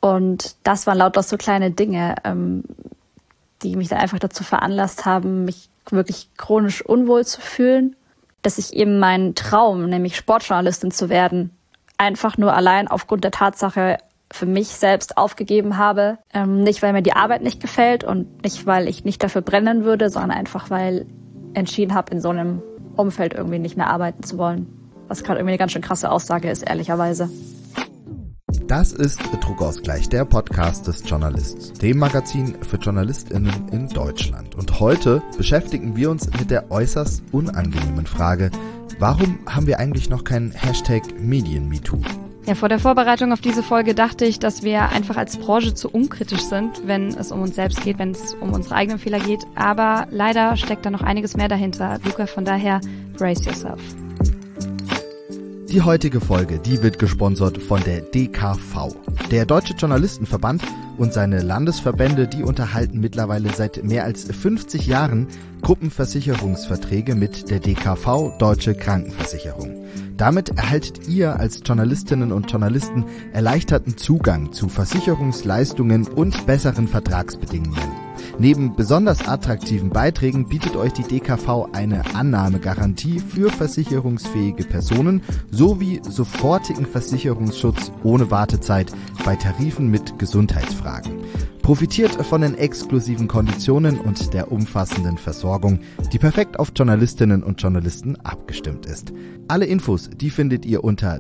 Und das waren lauter so kleine Dinge, die mich dann einfach dazu veranlasst haben, mich wirklich chronisch unwohl zu fühlen, dass ich eben meinen Traum, nämlich Sportjournalistin zu werden, einfach nur allein aufgrund der Tatsache für mich selbst aufgegeben habe. Nicht, weil mir die Arbeit nicht gefällt und nicht, weil ich nicht dafür brennen würde, sondern einfach, weil ich entschieden habe, in so einem Umfeld irgendwie nicht mehr arbeiten zu wollen. Was gerade irgendwie eine ganz schön krasse Aussage ist, ehrlicherweise. Das ist Druckausgleich, der Podcast des Journalist, dem Magazin für JournalistInnen in Deutschland. Und heute beschäftigen wir uns mit der äußerst unangenehmen Frage, warum haben wir eigentlich noch keinen Hashtag MedienMeToo? Ja, vor der Vorbereitung auf diese Folge dachte ich, dass wir einfach als Branche zu unkritisch sind, wenn es um uns selbst geht, wenn es um unsere eigenen Fehler geht. Aber leider steckt da noch einiges mehr dahinter. Luca, von daher, brace yourself. Die heutige Folge, die wird gesponsert von der DKV. Der Deutsche Journalistenverband und seine Landesverbände, die unterhalten mittlerweile seit mehr als 50 Jahren Gruppenversicherungsverträge mit der DKV, Deutsche Krankenversicherung. Damit erhaltet ihr als Journalistinnen und Journalisten erleichterten Zugang zu Versicherungsleistungen und besseren Vertragsbedingungen. Neben besonders attraktiven Beiträgen bietet euch die DKV eine Annahmegarantie für versicherungsfähige Personen sowie sofortigen Versicherungsschutz ohne Wartezeit bei Tarifen mit Gesundheitsfragen. Profitiert von den exklusiven Konditionen und der umfassenden Versorgung, die perfekt auf Journalistinnen und Journalisten abgestimmt ist. Alle Infos, die findet ihr unter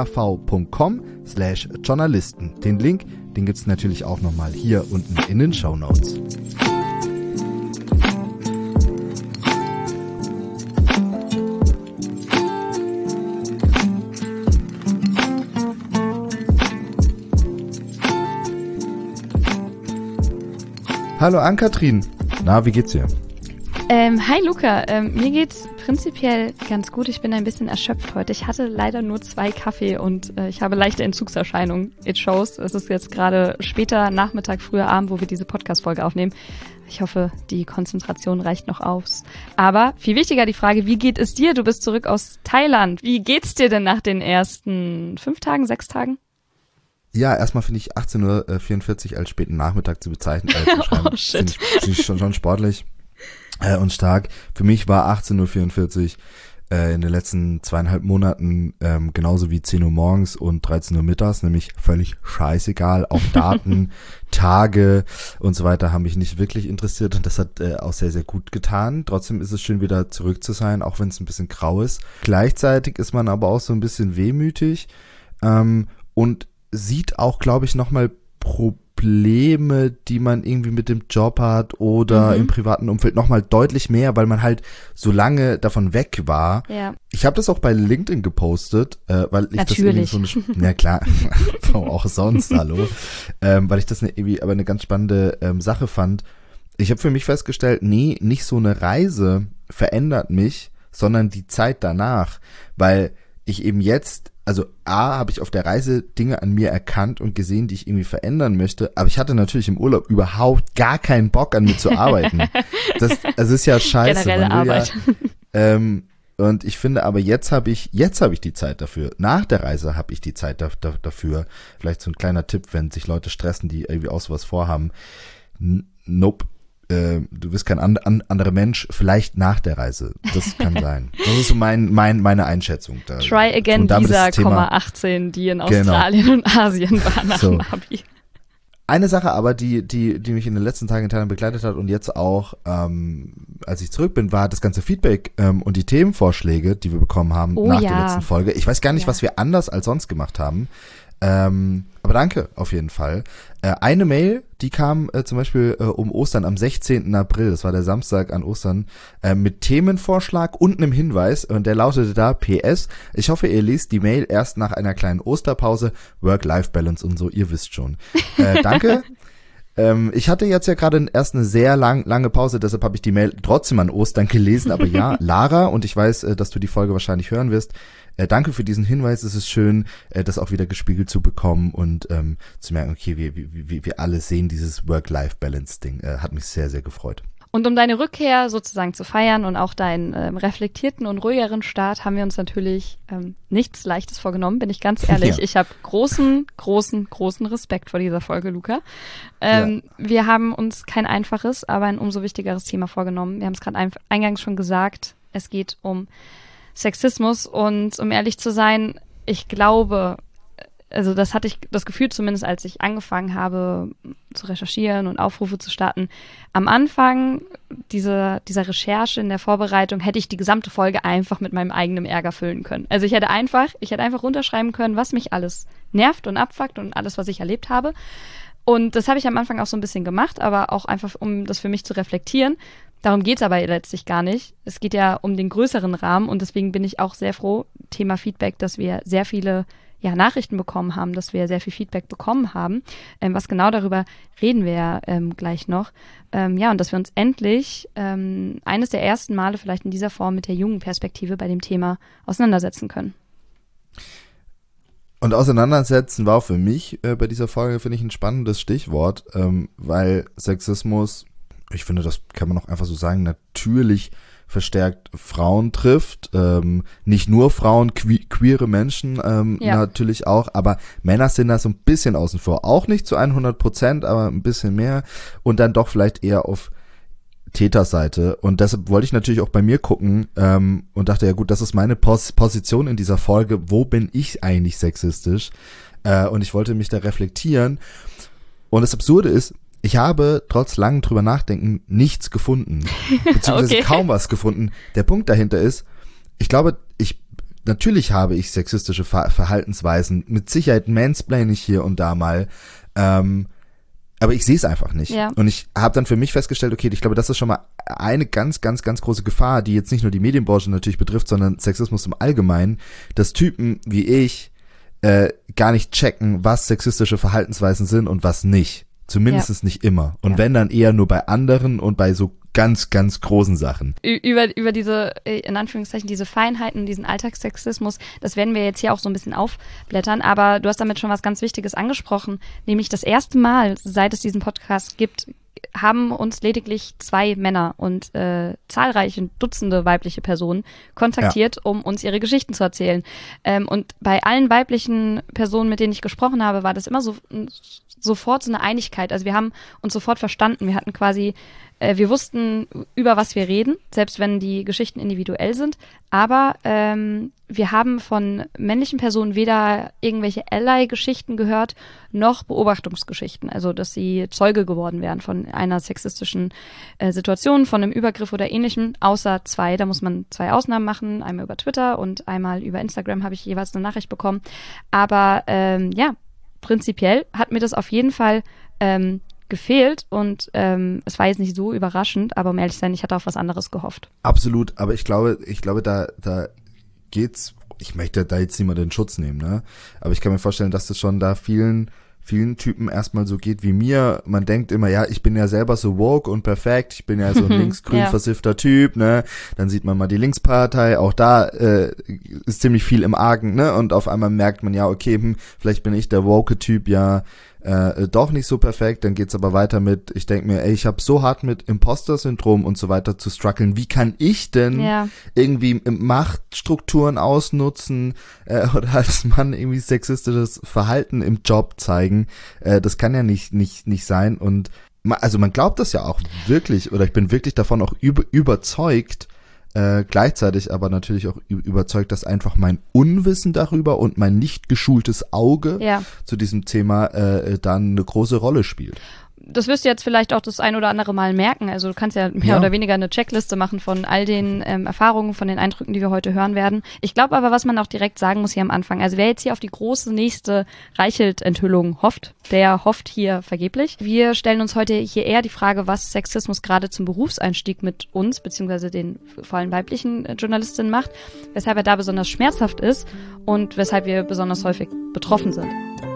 dkv.com/Journalisten. Den Link, den gibt's natürlich auch nochmal hier unten in den Shownotes. Hallo Ann-Kathrin. Na, wie geht's dir? Hi Luca, mir geht's prinzipiell ganz gut. Ich bin ein bisschen erschöpft heute. Ich hatte leider nur 2 Kaffee und ich habe leichte Entzugserscheinungen. It shows. Es ist jetzt gerade später Nachmittag, früher Abend, wo wir diese Podcast-Folge aufnehmen. Ich hoffe, die Konzentration reicht noch aus. Aber viel wichtiger die Frage, wie geht es dir? Du bist zurück aus Thailand. Wie geht's dir denn nach den ersten 5 Tagen, 6 Tagen? Ja, erstmal finde ich 18:44 Uhr als späten Nachmittag zu bezeichnen. Oh shit. Finde ich schon sportlich und stark. Für mich war 18:44 Uhr in den letzten 2,5 Monaten genauso wie 10 Uhr morgens und 13 Uhr mittags, nämlich völlig scheißegal. Auch Daten, Tage und so weiter haben mich nicht wirklich interessiert und das hat auch sehr, sehr gut getan. Trotzdem ist es schön, wieder zurück zu sein, auch wenn es ein bisschen grau ist. Gleichzeitig ist man aber auch so ein bisschen wehmütig und sieht auch, glaube ich, nochmal Probleme, die man irgendwie mit dem Job hat oder im privaten Umfeld nochmal deutlich mehr, weil man halt so lange davon weg war. Ja. Ich habe das auch bei LinkedIn gepostet, weil ich Natürlich. das irgendwie so ja klar, auch sonst, hallo, weil ich das irgendwie aber eine ganz spannende Sache fand. Ich habe für mich festgestellt, nee, nicht so eine Reise verändert mich, sondern die Zeit danach, weil ich eben jetzt, also habe ich auf der Reise Dinge an mir erkannt und gesehen, die ich irgendwie verändern möchte, aber ich hatte natürlich im Urlaub überhaupt gar keinen Bock an mir zu arbeiten. Das ist ja scheiße. Generelle Arbeit. Ja, und ich finde aber jetzt habe ich die Zeit dafür. Nach der Reise habe ich die Zeit dafür. Vielleicht so ein kleiner Tipp, wenn sich Leute stressen, die irgendwie auch sowas vorhaben. Nope. Du bist kein anderer Mensch, vielleicht nach der Reise. Das kann sein. Das ist so meine Einschätzung. Da. Try again dieser 18, die in Australien und Asien war nach dem Abi. Eine Sache aber, die mich in den letzten Tagen in Thailand begleitet hat und jetzt auch, als ich zurück bin, war das ganze Feedback und die Themenvorschläge, die wir bekommen haben nach der letzten Folge. Ich weiß gar nicht, was wir anders als sonst gemacht haben. Aber danke auf jeden Fall. Eine Mail, die kam zum Beispiel um Ostern am 16. April, das war der Samstag an Ostern, mit Themenvorschlag und einem Hinweis und der lautete da: PS, ich hoffe, ihr liest die Mail erst nach einer kleinen Osterpause, Work-Life-Balance und so, ihr wisst schon. Danke. Ich hatte jetzt ja gerade erst eine sehr lange Pause, deshalb habe ich die Mail trotzdem an Ostern gelesen, aber ja, Lara, und ich weiß, dass du die Folge wahrscheinlich hören wirst, danke für diesen Hinweis, es ist schön, das auch wieder gespiegelt zu bekommen und zu merken, okay, wir alle sehen dieses Work-Life-Balance-Ding, hat mich sehr, sehr gefreut. Und um deine Rückkehr sozusagen zu feiern und auch deinen reflektierten und ruhigeren Start haben wir uns natürlich nichts Leichtes vorgenommen, bin ich ganz ehrlich. Ja. Ich habe großen Respekt vor dieser Folge, Luca. Wir haben uns kein einfaches, aber ein umso wichtigeres Thema vorgenommen. Wir haben es gerade eingangs schon gesagt, es geht um Sexismus und um ehrlich zu sein, ich glaube, also das hatte ich das Gefühl zumindest, als ich angefangen habe zu recherchieren und Aufrufe zu starten. Am Anfang dieser Recherche in der Vorbereitung hätte ich die gesamte Folge einfach mit meinem eigenen Ärger füllen können. Also ich hätte einfach runterschreiben können, was mich alles nervt und abfuckt und alles, was ich erlebt habe. Und das habe ich am Anfang auch so ein bisschen gemacht, aber auch einfach, um das für mich zu reflektieren. Darum geht's aber letztlich gar nicht. Es geht ja um den größeren Rahmen und deswegen bin ich auch sehr froh, Thema Feedback, dass wir sehr viele Nachrichten bekommen haben, dass wir sehr viel Feedback bekommen haben. Was genau darüber reden wir ja gleich noch. Und dass wir uns endlich eines der ersten Male vielleicht in dieser Form mit der jungen Perspektive bei dem Thema auseinandersetzen können. Und auseinandersetzen war auch für mich bei dieser Folge, finde ich, ein spannendes Stichwort, weil Sexismus, ich finde, das kann man auch einfach so sagen, natürlich verstärkt Frauen trifft, nicht nur Frauen, queere Menschen natürlich auch, aber Männer sind da so ein bisschen außen vor, auch nicht zu 100%, aber ein bisschen mehr und dann doch vielleicht eher auf Täterseite und deshalb wollte ich natürlich auch bei mir gucken und dachte, ja gut, das ist meine Position in dieser Folge, wo bin ich eigentlich sexistisch und ich wollte mich da reflektieren und das Absurde ist, ich habe trotz langem drüber nachdenken nichts gefunden, beziehungsweise kaum was gefunden. Der Punkt dahinter ist, ich glaube, natürlich habe ich sexistische Verhaltensweisen, mit Sicherheit mansplaine ich hier und da mal, aber ich sehe es einfach nicht. Ja. Und ich habe dann für mich festgestellt, okay, ich glaube, das ist schon mal eine ganz, ganz, ganz große Gefahr, die jetzt nicht nur die Medienbranche natürlich betrifft, sondern Sexismus im Allgemeinen, dass Typen wie ich gar nicht checken, was sexistische Verhaltensweisen sind und was nicht. Zumindest nicht immer. Und wenn, dann eher nur bei anderen und bei so ganz, ganz großen Sachen. Über diese, in Anführungszeichen, diese Feinheiten, diesen Alltagssexismus, das werden wir jetzt hier auch so ein bisschen aufblättern, aber du hast damit schon was ganz Wichtiges angesprochen, nämlich das erste Mal, seit es diesen Podcast gibt, haben uns lediglich 2 Männer und zahlreiche Dutzende weibliche Personen kontaktiert, um uns ihre Geschichten zu erzählen. Und bei allen weiblichen Personen, mit denen ich gesprochen habe, war das immer sofort so eine Einigkeit. Also wir haben uns sofort verstanden. Wir hatten quasi, wir wussten, über was wir reden, selbst wenn die Geschichten individuell sind. Aber wir haben von männlichen Personen weder irgendwelche Ally-Geschichten gehört, noch Beobachtungsgeschichten. Also, dass sie Zeuge geworden wären von einer sexistischen Situation, von einem Übergriff oder Ähnlichem, außer 2. Da muss man 2 Ausnahmen machen. Einmal über Twitter und einmal über Instagram habe ich jeweils eine Nachricht bekommen. Aber prinzipiell hat mir das auf jeden Fall gefehlt und es war jetzt nicht so überraschend, aber um ehrlich zu sein, ich hatte auf was anderes gehofft. Absolut, aber ich glaube, da geht's, ich möchte da jetzt niemand in Schutz nehmen, ne? Aber ich kann mir vorstellen, dass das schon da vielen Typen erstmal so geht wie mir. Man denkt immer, ja, ich bin ja selber so woke und perfekt, ich bin ja so ein linksgrün versiffter Typ, ne? Dann sieht man mal die Linkspartei, auch da ist ziemlich viel im Argen, ne? Und auf einmal merkt man, ja, okay, vielleicht bin ich der woke Typ, ja, doch nicht so perfekt, dann geht's aber weiter mit, ich denke mir, ich habe so hart mit Imposter-Syndrom und so weiter zu strugglen, wie kann ich denn irgendwie Machtstrukturen ausnutzen oder als Mann irgendwie sexistisches Verhalten im Job zeigen, das kann ja nicht sein und also man glaubt das ja auch wirklich oder ich bin wirklich davon auch überzeugt, gleichzeitig aber natürlich auch überzeugt, dass einfach mein Unwissen darüber und mein nicht geschultes Auge zu diesem Thema dann eine große Rolle spielt. Das wirst du jetzt vielleicht auch das ein oder andere Mal merken. Also du kannst ja mehr oder weniger eine Checkliste machen von all den Erfahrungen, von den Eindrücken, die wir heute hören werden. Ich glaube aber, was man auch direkt sagen muss hier am Anfang, also wer jetzt hier auf die große nächste Reichelt-Enthüllung hofft, der hofft hier vergeblich. Wir stellen uns heute hier eher die Frage, was Sexismus gerade zum Berufseinstieg mit uns, beziehungsweise den vor allem weiblichen Journalistinnen macht, weshalb er da besonders schmerzhaft ist und weshalb wir besonders häufig betroffen sind.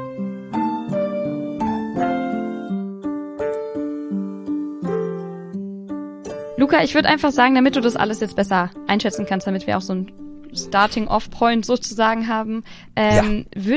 Luca, ich würde einfach sagen, damit du das alles jetzt besser einschätzen kannst, damit wir auch so ein Starting-Off-Point sozusagen haben, würde ich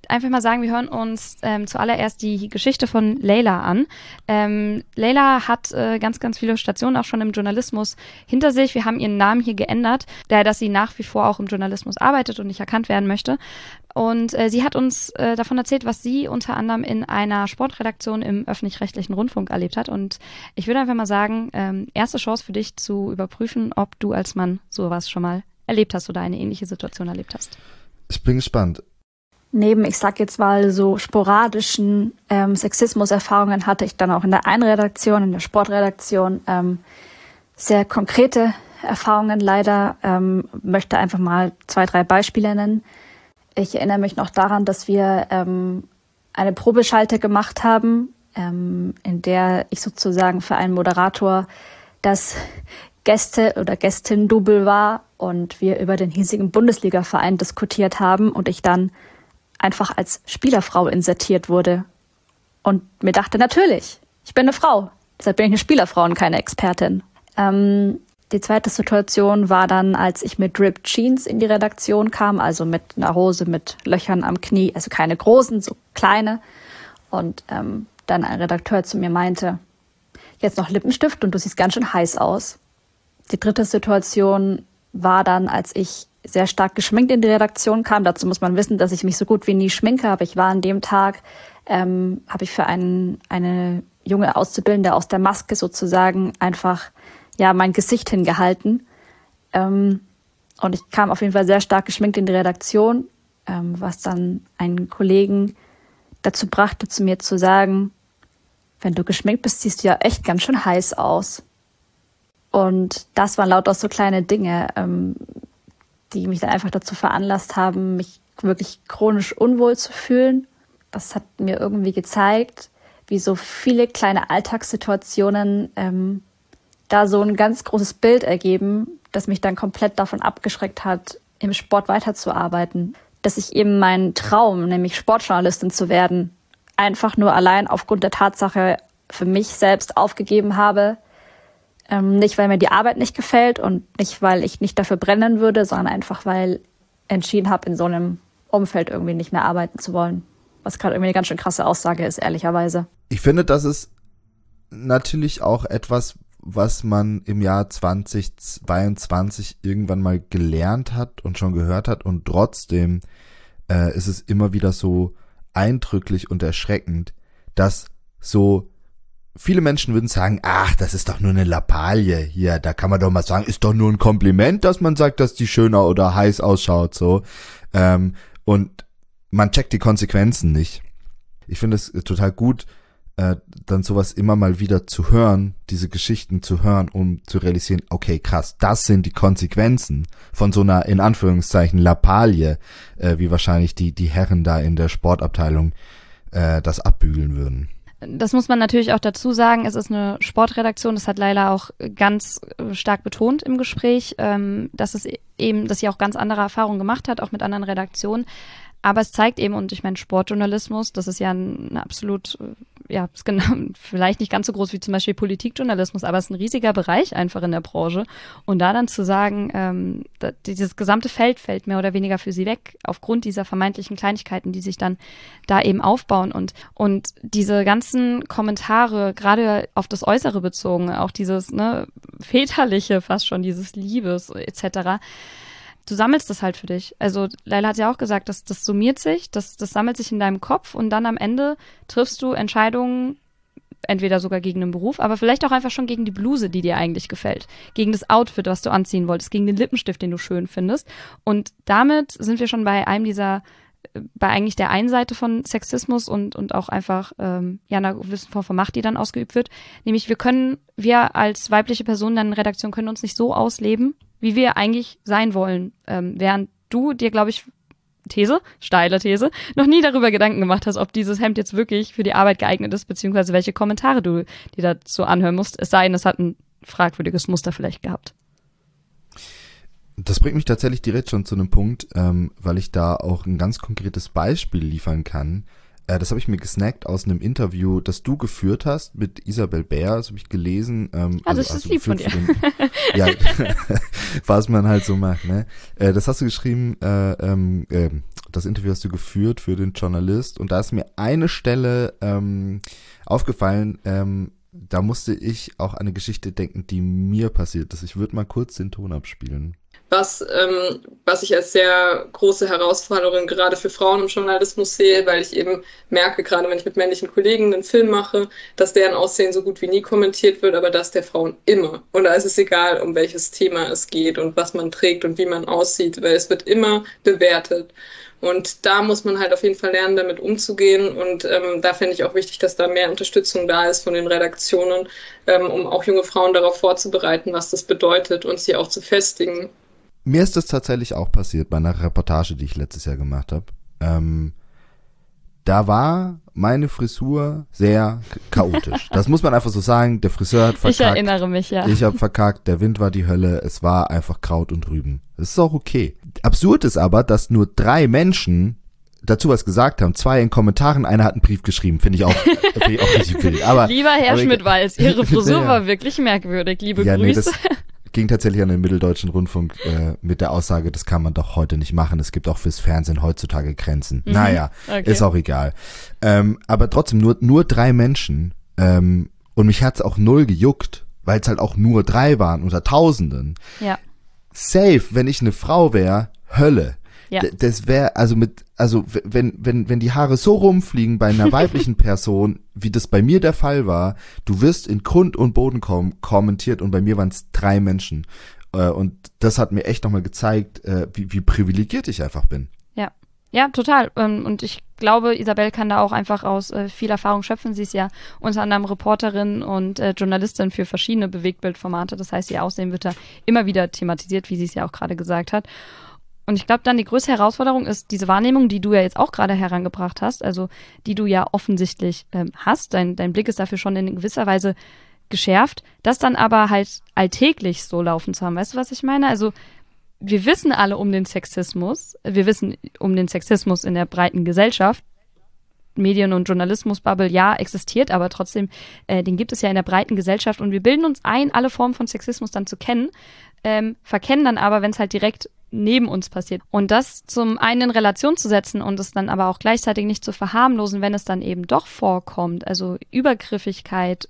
einfach mal sagen, wir hören uns zuallererst die Geschichte von Leila an. Leila hat ganz, ganz viele Stationen auch schon im Journalismus hinter sich. Wir haben ihren Namen hier geändert, dass sie nach wie vor auch im Journalismus arbeitet und nicht erkannt werden möchte. Und sie hat uns davon erzählt, was sie unter anderem in einer Sportredaktion im öffentlich-rechtlichen Rundfunk erlebt hat. Und ich würde einfach mal sagen, erste Chance für dich zu überprüfen, ob du als Mann sowas schon mal erlebt hast oder eine ähnliche Situation erlebt hast. Ich bin gespannt. Neben, ich sag jetzt mal, so sporadischen Sexismus-Erfahrungen hatte ich dann auch in der einen Redaktion, in der Sportredaktion, sehr konkrete Erfahrungen leider. Möchte einfach mal 2, 3 Beispiele nennen. Ich erinnere mich noch daran, dass wir eine Probeschalte gemacht haben, in der ich sozusagen für einen Moderator das Gäste- oder Gästin-Double war und wir über den hiesigen Bundesliga-Verein diskutiert haben und ich dann einfach als Spielerfrau insertiert wurde und mir dachte, natürlich, ich bin eine Frau, deshalb bin ich eine Spielerfrau und keine Expertin. Die zweite Situation war dann, als ich mit Ripped Jeans in die Redaktion kam, also mit einer Hose mit Löchern am Knie, also keine großen, so kleine. Und dann ein Redakteur zu mir meinte, jetzt noch Lippenstift und du siehst ganz schön heiß aus. Die dritte Situation war dann, als ich sehr stark geschminkt in die Redaktion kam. Dazu muss man wissen, dass ich mich so gut wie nie schminke, aber ich war an dem Tag, habe ich für eine junge Auszubildende aus der Maske sozusagen einfach mein Gesicht hingehalten. Und ich kam auf jeden Fall sehr stark geschminkt in die Redaktion, was dann einen Kollegen dazu brachte, zu mir zu sagen, wenn du geschminkt bist, siehst du ja echt ganz schön heiß aus. Und das waren lauter so kleine Dinge, die mich dann einfach dazu veranlasst haben, mich wirklich chronisch unwohl zu fühlen. Das hat mir irgendwie gezeigt, wie so viele kleine Alltagssituationen da so ein ganz großes Bild ergeben, das mich dann komplett davon abgeschreckt hat, im Sport weiterzuarbeiten. Dass ich eben meinen Traum, nämlich Sportjournalistin zu werden, einfach nur allein aufgrund der Tatsache für mich selbst aufgegeben habe. Nicht, weil mir die Arbeit nicht gefällt und nicht, weil ich nicht dafür brennen würde, sondern einfach, weil ich entschieden habe, in so einem Umfeld irgendwie nicht mehr arbeiten zu wollen. Was gerade irgendwie eine ganz schön krasse Aussage ist, ehrlicherweise. Ich finde, das ist natürlich auch etwas, was man im Jahr 2022 irgendwann mal gelernt hat und schon gehört hat, und trotzdem ist es immer wieder so eindrücklich und erschreckend, dass so viele Menschen würden sagen, ach, das ist doch nur eine Lappalie hier, da kann man doch mal sagen, ist doch nur ein Kompliment, dass man sagt, dass die schöner oder heiß ausschaut, so. Und man checkt die Konsequenzen nicht. Ich finde es total gut, dann sowas immer mal wieder zu hören, diese Geschichten zu hören, um zu realisieren, okay, krass, das sind die Konsequenzen von so einer, in Anführungszeichen, Lappalie, wie wahrscheinlich die Herren da in der Sportabteilung das abbügeln würden. Das muss man natürlich auch dazu sagen, es ist eine Sportredaktion, das hat Leila auch ganz stark betont im Gespräch, dass sie auch ganz andere Erfahrungen gemacht hat, auch mit anderen Redaktionen. Aber es zeigt eben, und ich meine, Sportjournalismus, das ist ja ein absolut, ist genau, vielleicht nicht ganz so groß wie zum Beispiel Politikjournalismus, aber es ist ein riesiger Bereich einfach in der Branche. Und da dann zu sagen, dieses gesamte Feld fällt mehr oder weniger für sie weg, aufgrund dieser vermeintlichen Kleinigkeiten, die sich dann da eben aufbauen. Und diese ganzen Kommentare, gerade auf das Äußere bezogen, auch dieses väterliche fast schon, dieses Liebes etc., du sammelst das halt für dich. Also Leila hat ja auch gesagt, das summiert sich, das sammelt sich in deinem Kopf und dann am Ende triffst du Entscheidungen, entweder sogar gegen den Beruf, aber vielleicht auch einfach schon gegen die Bluse, die dir eigentlich gefällt, gegen das Outfit, was du anziehen wolltest, gegen den Lippenstift, den du schön findest. Und damit sind wir schon bei bei eigentlich der einen Seite von Sexismus und auch einfach einer gewissen Form von Macht, die dann ausgeübt wird. Nämlich wir als weibliche Personen in der Redaktion können uns nicht so ausleben, wie wir eigentlich sein wollen, während du dir, glaube ich, steile These, noch nie darüber Gedanken gemacht hast, ob dieses Hemd jetzt wirklich für die Arbeit geeignet ist, beziehungsweise welche Kommentare du dir dazu anhören musst, es sei denn, es hat ein fragwürdiges Muster vielleicht gehabt. Das bringt mich tatsächlich direkt schon zu einem Punkt, weil ich da auch ein ganz konkretes Beispiel liefern kann. Das habe ich mir gesnackt aus einem Interview, das du geführt hast mit Isabel Bär, das habe ich gelesen. Das ist lieb von dir. Ja, was man halt so macht, ne? Das hast du geschrieben, Das Interview hast du geführt für den Journalist und da ist mir eine Stelle aufgefallen, da musste ich auch an eine Geschichte denken, die mir passiert ist. Ich würde mal kurz den Ton abspielen. Was ich als sehr große Herausforderung gerade für Frauen im Journalismus sehe, weil ich eben merke, gerade wenn ich mit männlichen Kollegen einen Film mache, dass deren Aussehen so gut wie nie kommentiert wird, aber das der Frauen immer. Und da ist es egal, um welches Thema es geht und was man trägt und wie man aussieht, weil es wird immer bewertet. Und da muss man halt auf jeden Fall lernen, damit umzugehen. Und da finde ich auch wichtig, dass da mehr Unterstützung da ist von den Redaktionen, um auch junge Frauen darauf vorzubereiten, was das bedeutet und sie auch zu festigen. Mir ist das tatsächlich auch passiert bei einer Reportage, die ich letztes Jahr gemacht habe. Da war meine Frisur sehr chaotisch. Das muss man einfach so sagen. Der Friseur hat verkackt. Ich erinnere mich, ja. Ich habe verkackt, der Wind war die Hölle, es war einfach Kraut und Rüben. Das ist auch okay. Absurd ist aber, dass nur 3 Menschen dazu was gesagt haben. 2 in Kommentaren, einer hat einen Brief geschrieben. Finde ich auch richtig wild. Aber, Lieber Herr Schmidt-Weiß, Ihre Frisur war wirklich merkwürdig. Liebe Grüße. Nee, das ging tatsächlich an den Mitteldeutschen Rundfunk mit der Aussage, das kann man doch heute nicht machen. Es gibt auch fürs Fernsehen heutzutage Grenzen. Naja, okay. Ist auch egal. Aber trotzdem nur 3 Menschen. Und mich hat's auch 0 gejuckt, weil es halt auch nur 3 waren unter Tausenden. Ja. Safe, wenn ich eine Frau wäre, Hölle. Ja. Das wäre, wenn die Haare so rumfliegen bei einer weiblichen Person, wie das bei mir der Fall war, du wirst in Grund und Boden kommentiert und bei mir waren es 3 Menschen. Und das hat mir echt nochmal gezeigt, wie privilegiert ich einfach bin. Ja, total. Und ich glaube, Isabel kann da auch einfach aus viel Erfahrung schöpfen. Sie ist ja unter anderem Reporterin und Journalistin für verschiedene Bewegtbildformate. Das heißt, ihr Aussehen wird da immer wieder thematisiert, wie sie es ja auch gerade gesagt hat. Und ich glaube dann, die größte Herausforderung ist diese Wahrnehmung, die du ja jetzt auch gerade herangebracht hast, also die du ja offensichtlich hast. Dein Blick ist dafür schon in gewisser Weise geschärft, das dann aber halt alltäglich so laufen zu haben. Weißt du, was ich meine? Also wir wissen alle um den Sexismus. Wir wissen um den Sexismus in der breiten Gesellschaft. Medien- und Journalismus-Bubble, ja, existiert, aber trotzdem, den gibt es ja in der breiten Gesellschaft und wir bilden uns ein, alle Formen von Sexismus dann zu kennen, verkennen dann aber, wenn es halt direkt neben uns passiert. Und das zum einen in Relation zu setzen und es dann aber auch gleichzeitig nicht zu verharmlosen, wenn es dann eben doch vorkommt, also Übergriffigkeit,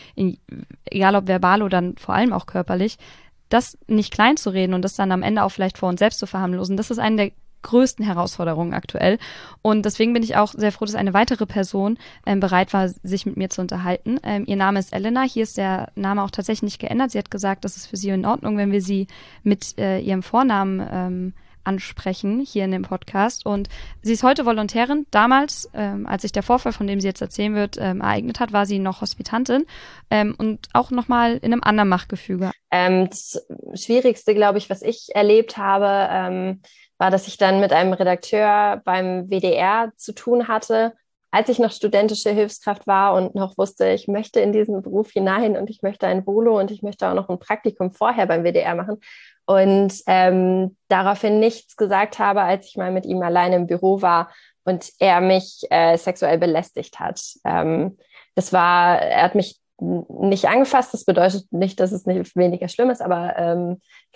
egal ob verbal oder dann vor allem auch körperlich, das nicht klein zu reden und das dann am Ende auch vielleicht vor uns selbst zu verharmlosen, das ist eine der größten Herausforderungen aktuell. Und deswegen bin ich auch sehr froh, dass eine weitere Person bereit war, sich mit mir zu unterhalten. Ihr Name ist Elena. Hier ist der Name auch tatsächlich nicht geändert. Sie hat gesagt, das ist für sie in Ordnung, wenn wir sie mit ihrem Vornamen ansprechen hier in dem Podcast. Und sie ist heute Volontärin. Damals, als sich der Vorfall, von dem sie jetzt erzählen wird, ereignet hat, war sie noch Hospitantin und auch nochmal in einem anderen Machtgefüge. Das Schwierigste, glaube ich, was ich erlebt habe, war, dass ich dann mit einem Redakteur beim WDR zu tun hatte, als ich noch studentische Hilfskraft war und noch wusste, ich möchte in diesen Beruf hinein und ich möchte ein Volo und ich möchte auch noch ein Praktikum vorher beim WDR machen und daraufhin nichts gesagt habe, als ich mal mit ihm alleine im Büro war und er mich sexuell belästigt hat. Er hat mich nicht angefasst, das bedeutet nicht, dass es nicht weniger schlimm ist, aber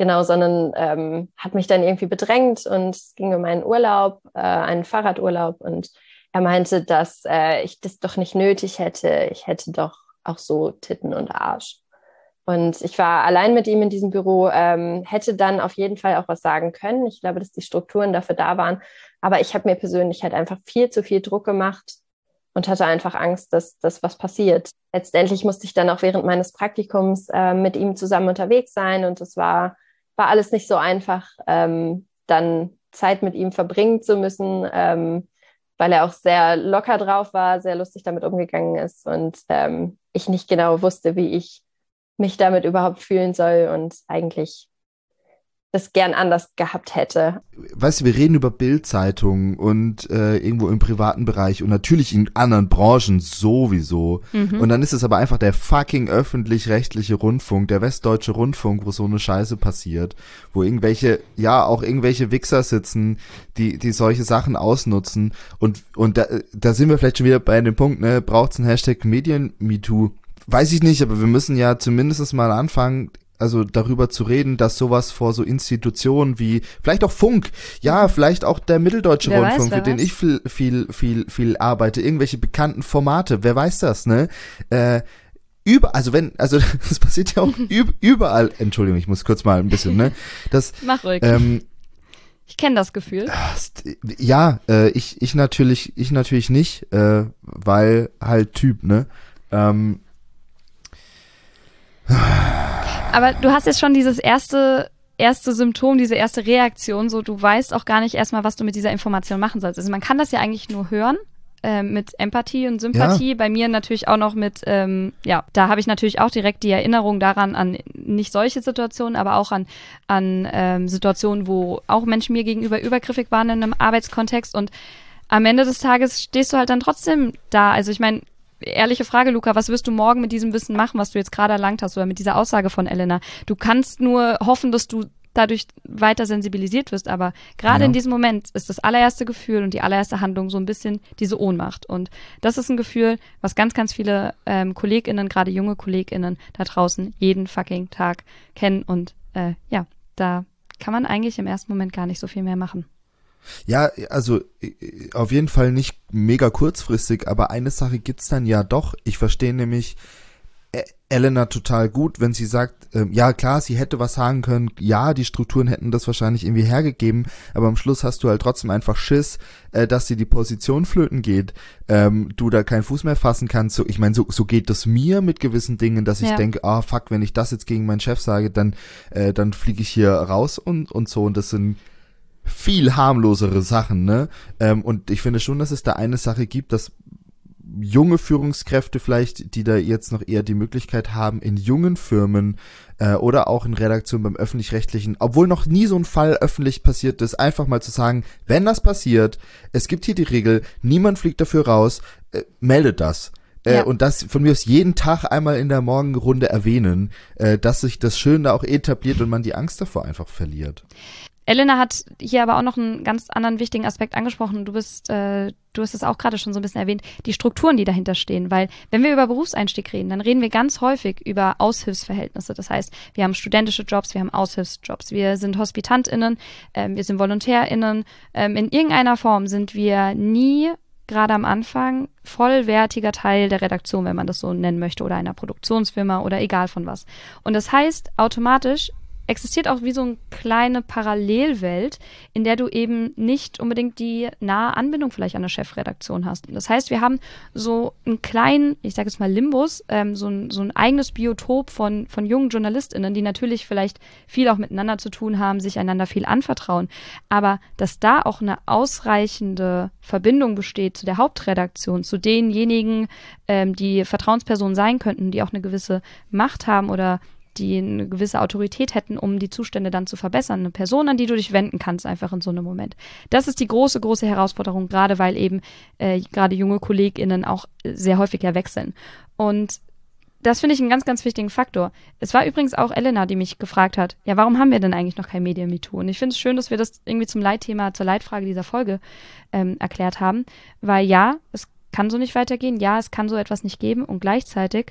sondern hat mich dann irgendwie bedrängt und es ging um einen Urlaub, einen Fahrradurlaub und er meinte, dass ich das doch nicht nötig hätte, ich hätte doch auch so Titten und Arsch. Und ich war allein mit ihm in diesem Büro, hätte dann auf jeden Fall auch was sagen können. Ich glaube, dass die Strukturen dafür da waren, aber ich habe mir persönlich halt einfach viel zu viel Druck gemacht und hatte einfach Angst, dass was passiert. Letztendlich musste ich dann auch während meines Praktikums mit ihm zusammen unterwegs sein und es war alles nicht so einfach, dann Zeit mit ihm verbringen zu müssen, weil er auch sehr locker drauf war, sehr lustig damit umgegangen ist und ich nicht genau wusste, wie ich mich damit überhaupt fühlen soll und eigentlich das gern anders gehabt hätte. Weißt du, wir reden über Bild-Zeitungen und irgendwo im privaten Bereich und natürlich in anderen Branchen sowieso. Und dann ist es aber einfach der fucking öffentlich-rechtliche Rundfunk, der Westdeutsche Rundfunk, wo so eine Scheiße passiert, wo irgendwelche Wichser sitzen, die solche Sachen ausnutzen und da sind wir vielleicht schon wieder bei dem Punkt, ne, braucht's einen Hashtag Medien-MeToo? Weiß ich nicht, aber wir müssen ja zumindest mal anfangen, also darüber zu reden, dass sowas vor so Institutionen wie, vielleicht auch Funk, ja, vielleicht auch der Mitteldeutsche Rundfunk, für den ich viel arbeite, irgendwelche bekannten Formate, wer weiß das, ne? Das passiert ja auch überall, Entschuldigung, ich muss kurz mal ein bisschen, ne? Mach ruhig. Ich kenne das Gefühl. Ja, ich natürlich nicht, weil halt Typ, ne? Aber du hast jetzt schon dieses erste Symptom, diese erste Reaktion, so du weißt auch gar nicht erstmal, was du mit dieser Information machen sollst. Also man kann das ja eigentlich nur hören, mit Empathie und Sympathie. Ja. Bei mir natürlich auch noch mit, da habe ich natürlich auch direkt die Erinnerung daran an nicht solche Situationen, aber auch an Situationen, wo auch Menschen mir gegenüber übergriffig waren in einem Arbeitskontext. Und am Ende des Tages stehst du halt dann trotzdem da. Also ich meine, ehrliche Frage, Luca, was wirst du morgen mit diesem Wissen machen, was du jetzt gerade erlangt hast oder mit dieser Aussage von Elena? Du kannst nur hoffen, dass du dadurch weiter sensibilisiert wirst, aber gerade in diesem Moment ist das allererste Gefühl und die allererste Handlung so ein bisschen diese Ohnmacht. Und das ist ein Gefühl, was ganz, ganz viele KollegInnen, gerade junge KollegInnen da draußen jeden fucking Tag kennen und da kann man eigentlich im ersten Moment gar nicht so viel mehr machen. Ja, also auf jeden Fall nicht mega kurzfristig, aber eine Sache gibt's dann ja doch. Ich verstehe nämlich Elena total gut, wenn sie sagt, ja klar, sie hätte was sagen können, ja, die Strukturen hätten das wahrscheinlich irgendwie hergegeben, aber am Schluss hast du halt trotzdem einfach Schiss, dass dir die Position flöten geht, du da keinen Fuß mehr fassen kannst. So, ich meine, so geht es mir mit gewissen Dingen, dass ich denke, fuck, wenn ich das jetzt gegen meinen Chef sage, dann fliege ich hier raus und so, und das sind viel harmlosere Sachen, ne? Und ich finde schon, dass es da eine Sache gibt, dass junge Führungskräfte vielleicht, die da jetzt noch eher die Möglichkeit haben, in jungen Firmen oder auch in Redaktionen beim Öffentlich-Rechtlichen, obwohl noch nie so ein Fall öffentlich passiert ist, einfach mal zu sagen, wenn das passiert, es gibt hier die Regel, niemand fliegt dafür raus, meldet das. Und das von mir aus jeden Tag einmal in der Morgenrunde erwähnen, dass sich das schön da auch etabliert und man die Angst davor einfach verliert. Elena hat hier aber auch noch einen ganz anderen wichtigen Aspekt angesprochen. Du hast es auch gerade schon so ein bisschen erwähnt, die Strukturen, die dahinter stehen. Weil wenn wir über Berufseinstieg reden, dann reden wir ganz häufig über Aushilfsverhältnisse. Das heißt, wir haben studentische Jobs, wir haben Aushilfsjobs, wir sind HospitantInnen, wir sind VolontärInnen. In irgendeiner Form sind wir nie, gerade am Anfang, vollwertiger Teil der Redaktion, wenn man das so nennen möchte, oder einer Produktionsfirma oder egal von was. Und das heißt, automatisch existiert auch wie so eine kleine Parallelwelt, in der du eben nicht unbedingt die nahe Anbindung vielleicht an eine Chefredaktion hast. Das heißt, wir haben so einen kleinen, ich sage jetzt mal Limbus, so ein eigenes Biotop von jungen JournalistInnen, die natürlich vielleicht viel auch miteinander zu tun haben, sich einander viel anvertrauen. Aber dass da auch eine ausreichende Verbindung besteht zu der Hauptredaktion, zu denjenigen, die Vertrauenspersonen sein könnten, die auch eine gewisse Macht haben oder die eine gewisse Autorität hätten, um die Zustände dann zu verbessern. Eine Person, an die du dich wenden kannst, einfach in so einem Moment. Das ist die große, große Herausforderung, gerade weil eben gerade junge KollegInnen auch sehr häufig ja wechseln. Und das finde ich einen ganz, ganz wichtigen Faktor. Es war übrigens auch Elena, die mich gefragt hat, ja, warum haben wir denn eigentlich noch kein Medien-MeToo? Und ich finde es schön, dass wir das irgendwie zum Leitthema, zur Leitfrage dieser Folge erklärt haben, weil ja, es kann so nicht weitergehen, ja, es kann so etwas nicht geben und gleichzeitig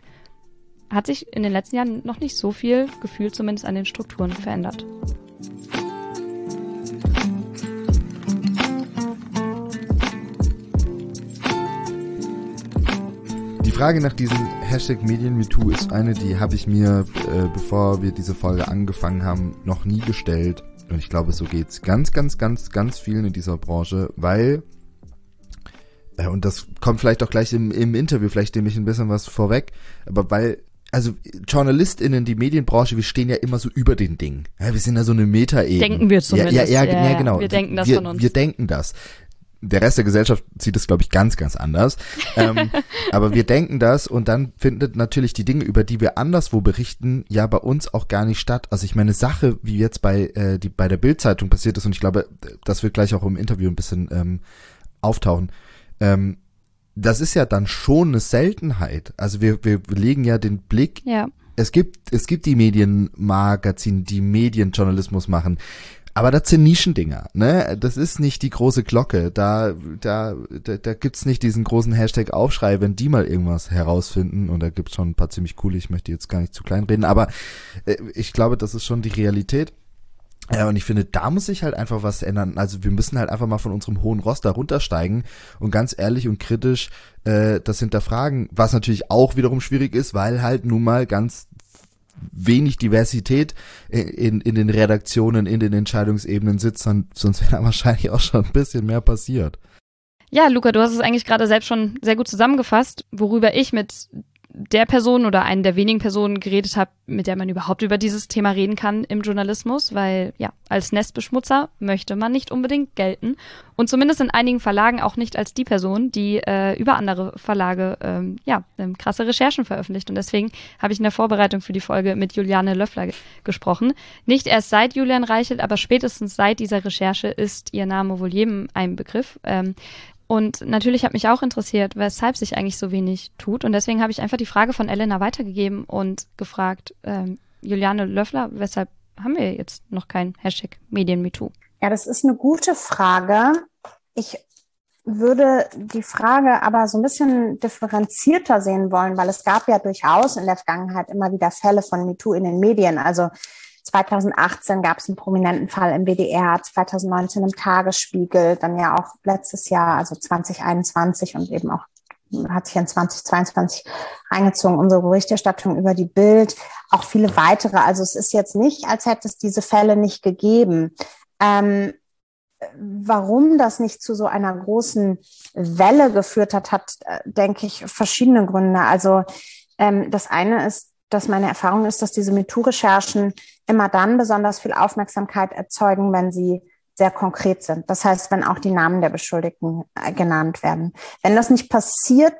hat sich in den letzten Jahren noch nicht so viel gefühlt, zumindest an den Strukturen, verändert. Die Frage nach diesem Hashtag MedienMeToo ist eine, die habe ich mir, bevor wir diese Folge angefangen haben, noch nie gestellt. Und ich glaube, so geht's ganz, ganz, ganz, ganz vielen in dieser Branche, weil, und das kommt vielleicht auch gleich im Interview, vielleicht nehme ich ein bisschen was vorweg, aber weil, also JournalistInnen, die Medienbranche, wir stehen ja immer so über den Dingen. Ja, wir sind ja so eine Meta-Ebene. Denken wir zumindest. Ja, genau. Wir denken das von uns. Wir denken das. Der Rest der Gesellschaft sieht es, glaube ich, ganz, ganz anders. Aber wir denken das und dann findet natürlich die Dinge, über die wir anderswo berichten, ja bei uns auch gar nicht statt. Also ich meine, Sache, wie jetzt bei der Bild-Zeitung passiert ist, und ich glaube, das wird gleich auch im Interview ein bisschen auftauchen, das ist ja dann schon eine Seltenheit. Also wir legen ja den Blick. Ja. Es gibt die Medienmagazine, die Medienjournalismus machen. Aber das sind Nischendinger, ne? Das ist nicht die große Glocke. Da gibt's nicht diesen großen Hashtag-Aufschrei, wenn die mal irgendwas herausfinden. Und da gibt's schon ein paar ziemlich coole, ich möchte jetzt gar nicht zu klein reden, aber ich glaube, das ist schon die Realität. Ja, und ich finde, da muss sich halt einfach was ändern. Also wir müssen halt einfach mal von unserem hohen Ross da runtersteigen und ganz ehrlich und kritisch das hinterfragen, was natürlich auch wiederum schwierig ist, weil halt nun mal ganz wenig Diversität in den Redaktionen, in den Entscheidungsebenen sitzt, sonst wäre da wahrscheinlich auch schon ein bisschen mehr passiert. Ja, Luca, du hast es eigentlich gerade selbst schon sehr gut zusammengefasst, worüber ich mit der Person oder einen der wenigen Personen geredet habe, mit der man überhaupt über dieses Thema reden kann im Journalismus, weil ja, als Nestbeschmutzer möchte man nicht unbedingt gelten und zumindest in einigen Verlagen auch nicht als die Person, die über andere Verlage krasse Recherchen veröffentlicht. Und deswegen habe ich in der Vorbereitung für die Folge mit Juliane Löffler gesprochen. Nicht erst seit Julian Reichelt, aber spätestens seit dieser Recherche ist ihr Name wohl jedem ein Begriff. Und natürlich hat mich auch interessiert, weshalb sich eigentlich so wenig tut. Und deswegen habe ich einfach die Frage von Elena weitergegeben und gefragt, Juliane Löffler, weshalb haben wir jetzt noch kein Hashtag MedienMeToo? Ja, das ist eine gute Frage. Ich würde die Frage aber so ein bisschen differenzierter sehen wollen, weil es gab ja durchaus in der Vergangenheit immer wieder Fälle von MeToo in den Medien. Also 2018 gab es einen prominenten Fall im WDR, 2019 im Tagesspiegel, dann ja auch letztes Jahr, also 2021 und eben auch hat sich in 2022 reingezogen, unsere Berichterstattung über die Bild, auch viele weitere. Also es ist jetzt nicht, als hätte es diese Fälle nicht gegeben. Warum das nicht zu so einer großen Welle geführt hat, denke ich, verschiedene Gründe. Also das eine ist, dass meine Erfahrung ist, dass diese MeToo-Recherchen immer dann besonders viel Aufmerksamkeit erzeugen, wenn sie sehr konkret sind. Das heißt, wenn auch die Namen der Beschuldigten genannt werden. Wenn das nicht passiert,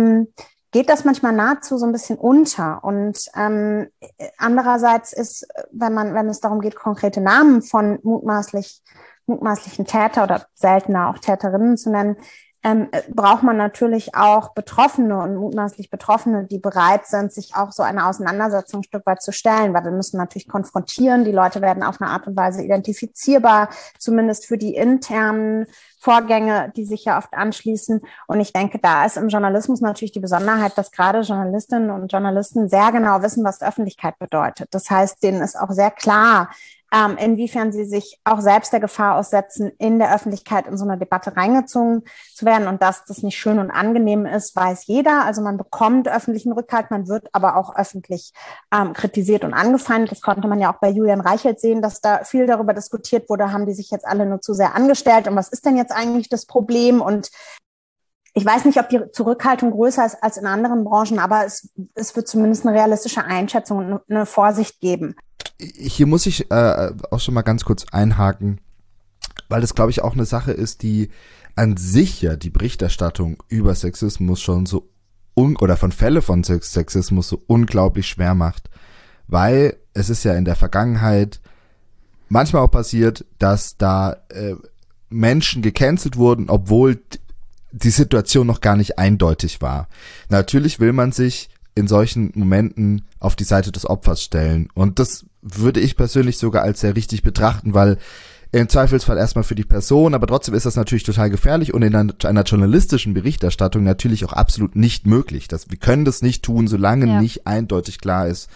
geht das manchmal nahezu so ein bisschen unter. Und andererseits ist, wenn es darum geht, konkrete Namen von mutmaßlichen Täter oder seltener auch Täterinnen zu nennen, braucht man natürlich auch Betroffene und mutmaßlich Betroffene, die bereit sind, sich auch so einer Auseinandersetzung ein Stück weit zu stellen, weil wir müssen natürlich konfrontieren. Die Leute werden auf eine Art und Weise identifizierbar, zumindest für die internen Vorgänge, die sich ja oft anschließen. Und ich denke, da ist im Journalismus natürlich die Besonderheit, dass gerade Journalistinnen und Journalisten sehr genau wissen, was Öffentlichkeit bedeutet. Das heißt, denen ist auch sehr klar, inwiefern sie sich auch selbst der Gefahr aussetzen, in der Öffentlichkeit in so eine Debatte reingezogen zu werden. Und dass das nicht schön und angenehm ist, weiß jeder. Also man bekommt öffentlichen Rückhalt, man wird aber auch öffentlich kritisiert und angefeindet. Das konnte man ja auch bei Julian Reichelt sehen, dass da viel darüber diskutiert wurde, haben die sich jetzt alle nur zu sehr angestellt und was ist denn jetzt eigentlich das Problem? Und ich weiß nicht, ob die Zurückhaltung größer ist als in anderen Branchen, aber es wird zumindest eine realistische Einschätzung und eine Vorsicht geben. Hier muss ich auch schon mal ganz kurz einhaken, weil das, glaube ich, auch eine Sache ist, die an sich ja die Berichterstattung über Sexismus schon so oder von Fälle von Sexismus so unglaublich schwer macht, weil es ist ja in der Vergangenheit manchmal auch passiert, dass da Menschen gecancelt wurden, obwohl die Situation noch gar nicht eindeutig war. Natürlich will man sich in solchen Momenten auf die Seite des Opfers stellen. Und das würde ich persönlich sogar als sehr richtig betrachten, weil im Zweifelsfall erstmal für die Person, aber trotzdem ist das natürlich total gefährlich und in einer journalistischen Berichterstattung natürlich auch absolut nicht möglich. Wir können das nicht tun, solange nicht eindeutig klar ist,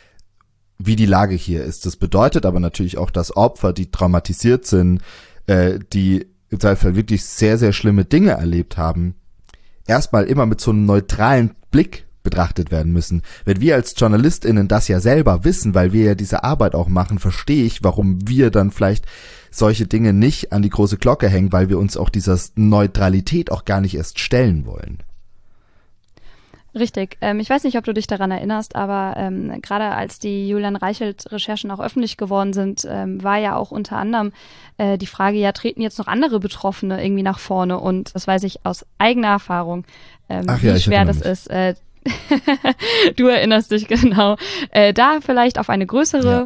wie die Lage hier ist. Das bedeutet aber natürlich auch, dass Opfer, die traumatisiert sind, die im Zweifelsfall wirklich sehr, sehr schlimme Dinge erlebt haben, erstmal immer mit so einem neutralen Blick betrachtet werden müssen. Wenn wir als JournalistInnen das ja selber wissen, weil wir ja diese Arbeit auch machen, verstehe ich, warum wir dann vielleicht solche Dinge nicht an die große Glocke hängen, weil wir uns auch dieser Neutralität auch gar nicht erst stellen wollen. Richtig. Ich weiß nicht, ob du dich daran erinnerst, aber gerade als die Julian Reichelt-Recherchen auch öffentlich geworden sind, war ja auch unter anderem die Frage, ja, treten jetzt noch andere Betroffene irgendwie nach vorne? Und das weiß ich aus eigener Erfahrung, wie schwer das ist. Du erinnerst dich genau. Da vielleicht auf eine größere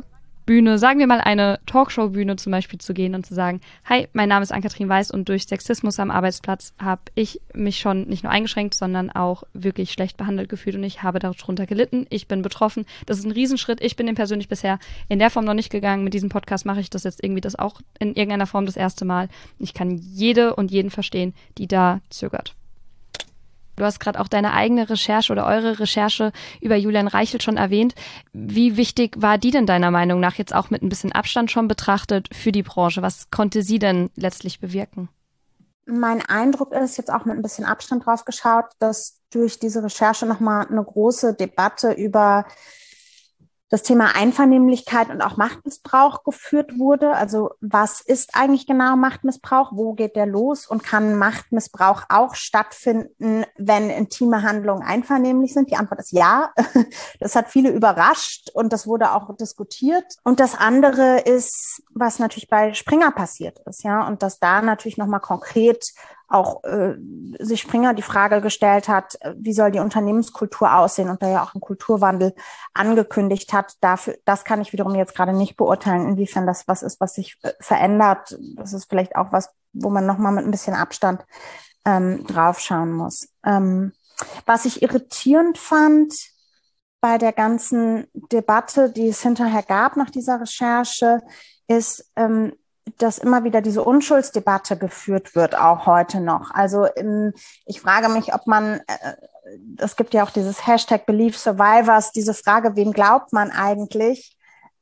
Bühne, sagen wir mal eine Talkshow-Bühne zum Beispiel zu gehen und zu sagen, hi, mein Name ist Ann-Kathrin Weiß und durch Sexismus am Arbeitsplatz habe ich mich schon nicht nur eingeschränkt, sondern auch wirklich schlecht behandelt gefühlt und ich habe darunter gelitten, ich bin betroffen. Das ist ein Riesenschritt, ich bin den persönlich bisher in der Form noch nicht gegangen. Mit diesem Podcast mache ich das jetzt irgendwie das auch in irgendeiner Form das erste Mal. Ich kann jede und jeden verstehen, die da zögert. Du hast gerade auch deine eigene Recherche oder eure Recherche über Julian Reichelt schon erwähnt. Wie wichtig war die denn deiner Meinung nach jetzt auch mit ein bisschen Abstand schon betrachtet für die Branche? Was konnte sie denn letztlich bewirken? Mein Eindruck ist, jetzt auch mit ein bisschen Abstand drauf geschaut, dass durch diese Recherche nochmal eine große Debatte über das Thema Einvernehmlichkeit und auch Machtmissbrauch geführt wurde. Also was ist eigentlich genau Machtmissbrauch? Wo geht der los? Und kann Machtmissbrauch auch stattfinden, wenn intime Handlungen einvernehmlich sind? Die Antwort ist ja. Das hat viele überrascht und das wurde auch diskutiert. Und das andere ist, was natürlich bei Springer passiert ist, ja, und dass da natürlich nochmal konkret auch sich Springer die Frage gestellt hat, wie soll die Unternehmenskultur aussehen und da ja auch einen Kulturwandel angekündigt hat. Dafür, das kann ich wiederum jetzt gerade nicht beurteilen, inwiefern das was ist, was sich verändert. Das ist vielleicht auch was, wo man nochmal mit ein bisschen Abstand draufschauen muss. Was ich irritierend fand bei der ganzen Debatte, die es hinterher gab nach dieser Recherche, ist, dass immer wieder diese Unschuldsdebatte geführt wird, auch heute noch. Also ich frage mich, ob man, es gibt ja auch dieses Hashtag Believe Survivors, diese Frage, wem glaubt man eigentlich?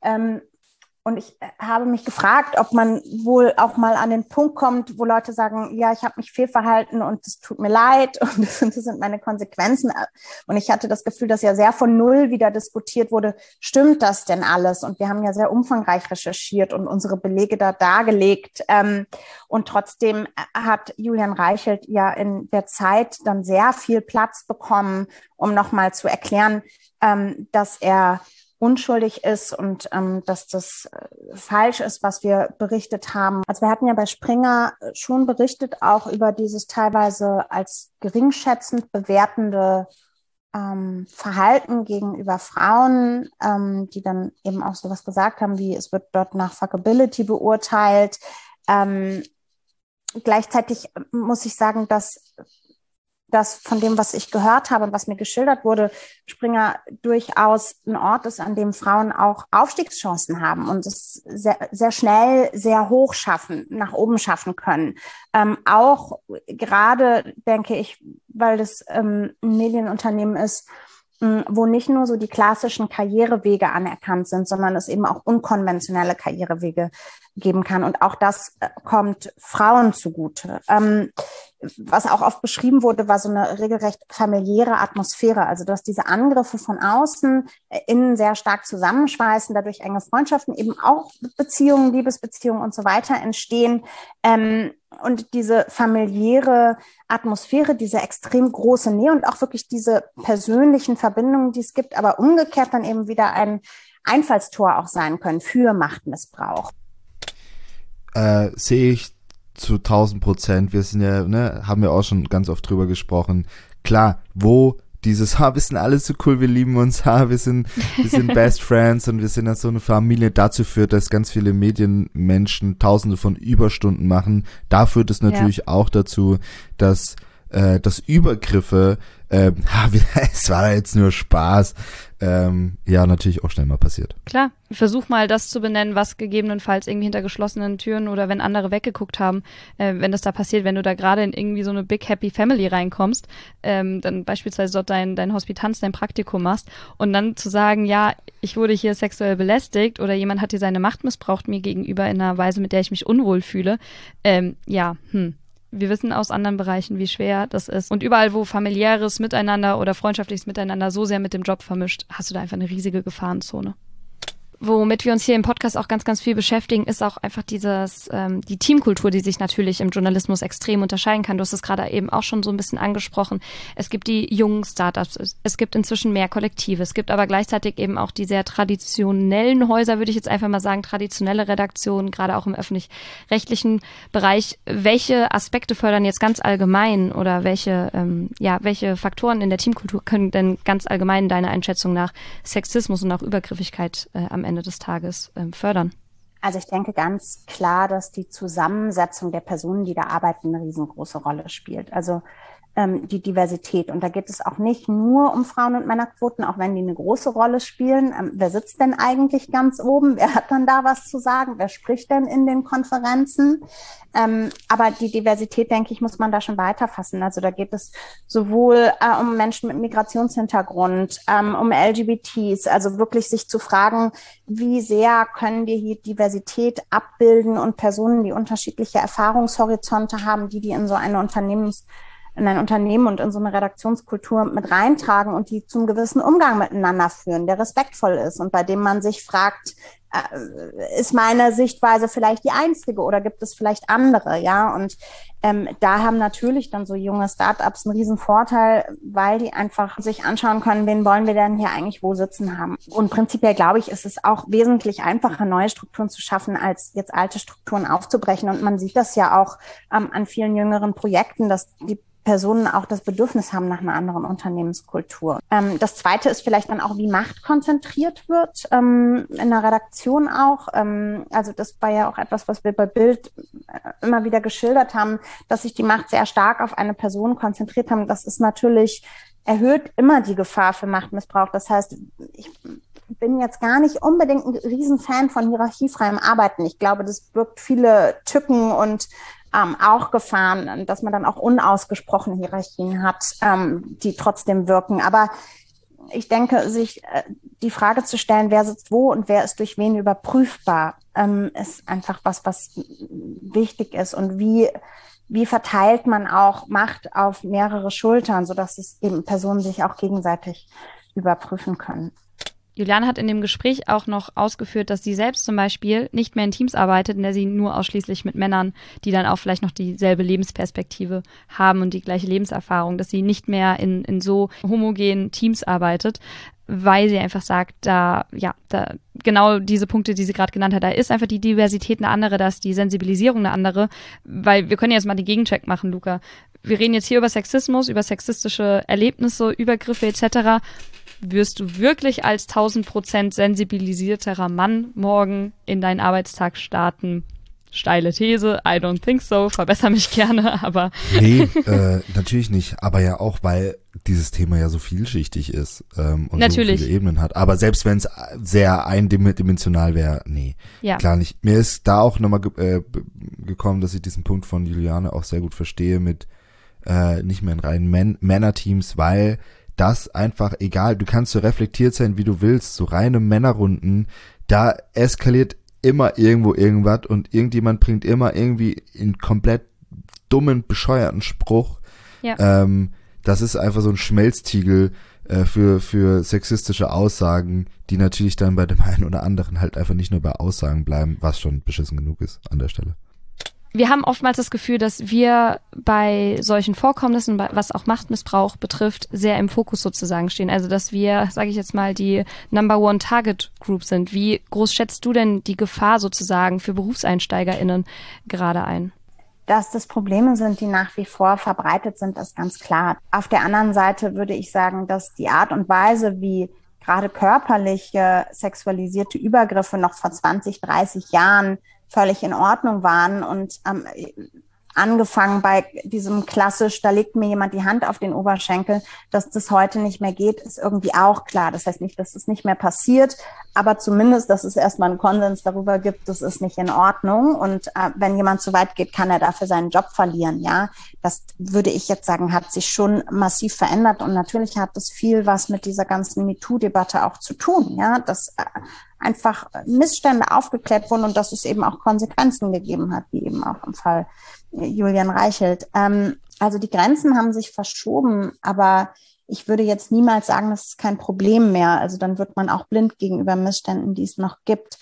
Und ich habe mich gefragt, ob man wohl auch mal an den Punkt kommt, wo Leute sagen, ja, ich habe mich fehlverhalten und es tut mir leid und das sind meine Konsequenzen. Und ich hatte das Gefühl, dass ja sehr von Null wieder diskutiert wurde, stimmt das denn alles? Und wir haben ja sehr umfangreich recherchiert und unsere Belege da dargelegt. Und trotzdem hat Julian Reichelt ja in der Zeit dann sehr viel Platz bekommen, um nochmal zu erklären, dass er unschuldig ist und dass das falsch ist, was wir berichtet haben. Also wir hatten ja bei Springer schon berichtet, auch über dieses teilweise als geringschätzend bewertende Verhalten gegenüber Frauen, die dann eben auch sowas gesagt haben, wie es wird dort nach Fuckability beurteilt. Gleichzeitig muss ich sagen, dass das von dem, was ich gehört habe und was mir geschildert wurde, Springer durchaus ein Ort ist, an dem Frauen auch Aufstiegschancen haben und es sehr, sehr schnell, sehr hoch schaffen, nach oben schaffen können. Auch gerade, denke ich, weil das ein Medienunternehmen ist, wo nicht nur so die klassischen Karrierewege anerkannt sind, sondern es eben auch unkonventionelle Karrierewege geben kann. Und auch das kommt Frauen zugute. Was auch oft beschrieben wurde, war so eine regelrecht familiäre Atmosphäre. Also dass diese Angriffe von außen innen sehr stark zusammenschweißen, dadurch enge Freundschaften, eben auch Beziehungen, Liebesbeziehungen und so weiter entstehen. Und diese familiäre Atmosphäre, diese extrem große Nähe und auch wirklich diese persönlichen Verbindungen, die es gibt, aber umgekehrt dann eben wieder ein Einfallstor auch sein können für Machtmissbrauch. Sehe ich zu 1000%. Wir sind ja, haben wir auch schon ganz oft drüber gesprochen. Klar, wo dieses, wir sind alle so cool, wir lieben uns, wir sind Best Friends und wir sind ja so eine Familie, dazu führt, dass ganz viele Medienmenschen Tausende von Überstunden machen. Da führt es natürlich auch dazu, dass Übergriffe, es war jetzt nur Spaß, natürlich auch schnell mal passiert. Klar, versuch mal das zu benennen, was gegebenenfalls irgendwie hinter geschlossenen Türen oder wenn andere weggeguckt haben, wenn das da passiert, wenn du da gerade in irgendwie so eine Big Happy Family reinkommst, dann beispielsweise dort dein Hospitanz, dein Praktikum machst und dann zu sagen, ja, ich wurde hier sexuell belästigt oder jemand hat hier seine Macht missbraucht mir gegenüber in einer Weise, mit der ich mich unwohl fühle, Wir wissen aus anderen Bereichen, wie schwer das ist. Und überall, wo familiäres Miteinander oder freundschaftliches Miteinander so sehr mit dem Job vermischt, hast du da einfach eine riesige Gefahrenzone. Womit wir uns hier im Podcast auch ganz, ganz viel beschäftigen, ist auch einfach die Teamkultur, die sich natürlich im Journalismus extrem unterscheiden kann. Du hast es gerade eben auch schon so ein bisschen angesprochen. Es gibt die jungen Startups, es gibt inzwischen mehr Kollektive, es gibt aber gleichzeitig eben auch die sehr traditionellen Häuser, würde ich jetzt einfach mal sagen, traditionelle Redaktionen, gerade auch im öffentlich-rechtlichen Bereich. Welche Aspekte fördern jetzt ganz allgemein oder welche Faktoren in der Teamkultur können denn ganz allgemein deiner Einschätzung nach Sexismus und auch Übergriffigkeit am Ende des Tages fördern? Also ich denke ganz klar, dass die Zusammensetzung der Personen, die da arbeiten, eine riesengroße Rolle spielt. Also die Diversität. Und da geht es auch nicht nur um Frauen- und Männerquoten, auch wenn die eine große Rolle spielen. Wer sitzt denn eigentlich ganz oben? Wer hat dann da was zu sagen? Wer spricht denn in den Konferenzen? Aber die Diversität, denke ich, muss man da schon weiterfassen. Also da geht es sowohl um Menschen mit Migrationshintergrund, um LGBTs, also wirklich sich zu fragen, wie sehr können wir hier Diversität abbilden und Personen, die unterschiedliche Erfahrungshorizonte haben, die in so eine in ein Unternehmen und in so eine Redaktionskultur mit reintragen und die zum gewissen Umgang miteinander führen, der respektvoll ist und bei dem man sich fragt, ist meine Sichtweise vielleicht die einzige oder gibt es vielleicht andere, ja? Und da haben natürlich dann so junge Startups einen riesen Vorteil, weil die einfach sich anschauen können, wen wollen wir denn hier eigentlich wo sitzen haben. Und prinzipiell, glaube ich, ist es auch wesentlich einfacher, neue Strukturen zu schaffen, als jetzt alte Strukturen aufzubrechen. Und man sieht das ja auch an vielen jüngeren Projekten, dass die Personen auch das Bedürfnis haben nach einer anderen Unternehmenskultur. Das Zweite ist vielleicht dann auch, wie Macht konzentriert wird, in der Redaktion auch. Also das war ja auch etwas, was wir bei Bild immer wieder geschildert haben, dass sich die Macht sehr stark auf eine Person konzentriert haben. Das ist natürlich, erhöht immer die Gefahr für Machtmissbrauch. Das heißt, ich bin jetzt gar nicht unbedingt ein Riesenfan von hierarchiefreiem Arbeiten. Ich glaube, das birgt viele Tücken und auch Gefahren, dass man dann auch unausgesprochene Hierarchien hat, die trotzdem wirken. Aber ich denke, sich die Frage zu stellen, wer sitzt wo und wer ist durch wen überprüfbar, ist einfach was wichtig ist. Und wie verteilt man auch Macht auf mehrere Schultern, sodass es eben Personen sich auch gegenseitig überprüfen können. Juliane hat in dem Gespräch auch noch ausgeführt, dass sie selbst zum Beispiel nicht mehr in Teams arbeitet, in der sie nur ausschließlich mit Männern, die dann auch vielleicht noch dieselbe Lebensperspektive haben und die gleiche Lebenserfahrung, dass sie nicht mehr in so homogenen Teams arbeitet, weil sie einfach sagt, da genau diese Punkte, die sie gerade genannt hat, da ist einfach die Diversität eine andere, da ist die Sensibilisierung eine andere, weil wir können jetzt mal den Gegencheck machen, Luca. Wir reden jetzt hier über Sexismus, über sexistische Erlebnisse, Übergriffe etc., wirst du wirklich als 1000% sensibilisierterer Mann morgen in deinen Arbeitstag starten? Steile These, I don't think so, verbessere mich gerne, aber... Nee, natürlich nicht, aber ja auch, weil dieses Thema ja so vielschichtig ist und natürlich so viele Ebenen hat. Aber selbst wenn es sehr eindimensional wäre, nee, ja, klar nicht. Mir ist da auch nochmal gekommen, dass ich diesen Punkt von Juliane auch sehr gut verstehe mit nicht mehr in reinen Männerteams, weil das einfach, egal, du kannst so reflektiert sein, wie du willst, so reine Männerrunden, da eskaliert immer irgendwo irgendwas und irgendjemand bringt immer irgendwie einen komplett dummen, bescheuerten Spruch. Ja. Das ist einfach so ein Schmelztiegel für sexistische Aussagen, die natürlich dann bei dem einen oder anderen halt einfach nicht nur bei Aussagen bleiben, was schon beschissen genug ist an der Stelle. Wir haben oftmals das Gefühl, dass wir bei solchen Vorkommnissen, was auch Machtmissbrauch betrifft, sehr im Fokus sozusagen stehen. Also dass wir, sage ich jetzt mal, die Number One Target Group sind. Wie groß schätzt du denn die Gefahr sozusagen für BerufseinsteigerInnen gerade ein? Dass das Probleme sind, die nach wie vor verbreitet sind, ist ganz klar. Auf der anderen Seite würde ich sagen, dass die Art und Weise, wie gerade körperliche sexualisierte Übergriffe noch vor 20, 30 Jahren völlig in Ordnung waren und angefangen bei diesem klassisch, da legt mir jemand die Hand auf den Oberschenkel, dass das heute nicht mehr geht, ist irgendwie auch klar. Das heißt nicht, dass es nicht mehr passiert, aber zumindest, dass es erstmal einen Konsens darüber gibt, das ist nicht in Ordnung. Und wenn jemand zu weit geht, kann er dafür seinen Job verlieren. Ja, das würde ich jetzt sagen, hat sich schon massiv verändert. Und natürlich hat das viel was mit dieser ganzen MeToo-Debatte auch zu tun. Ja, dass einfach Missstände aufgeklärt wurden und dass es eben auch Konsequenzen gegeben hat, wie eben auch im Fall Julian Reichelt. Also die Grenzen haben sich verschoben, aber ich würde jetzt niemals sagen, das ist kein Problem mehr. Also dann wird man auch blind gegenüber Missständen, die es noch gibt.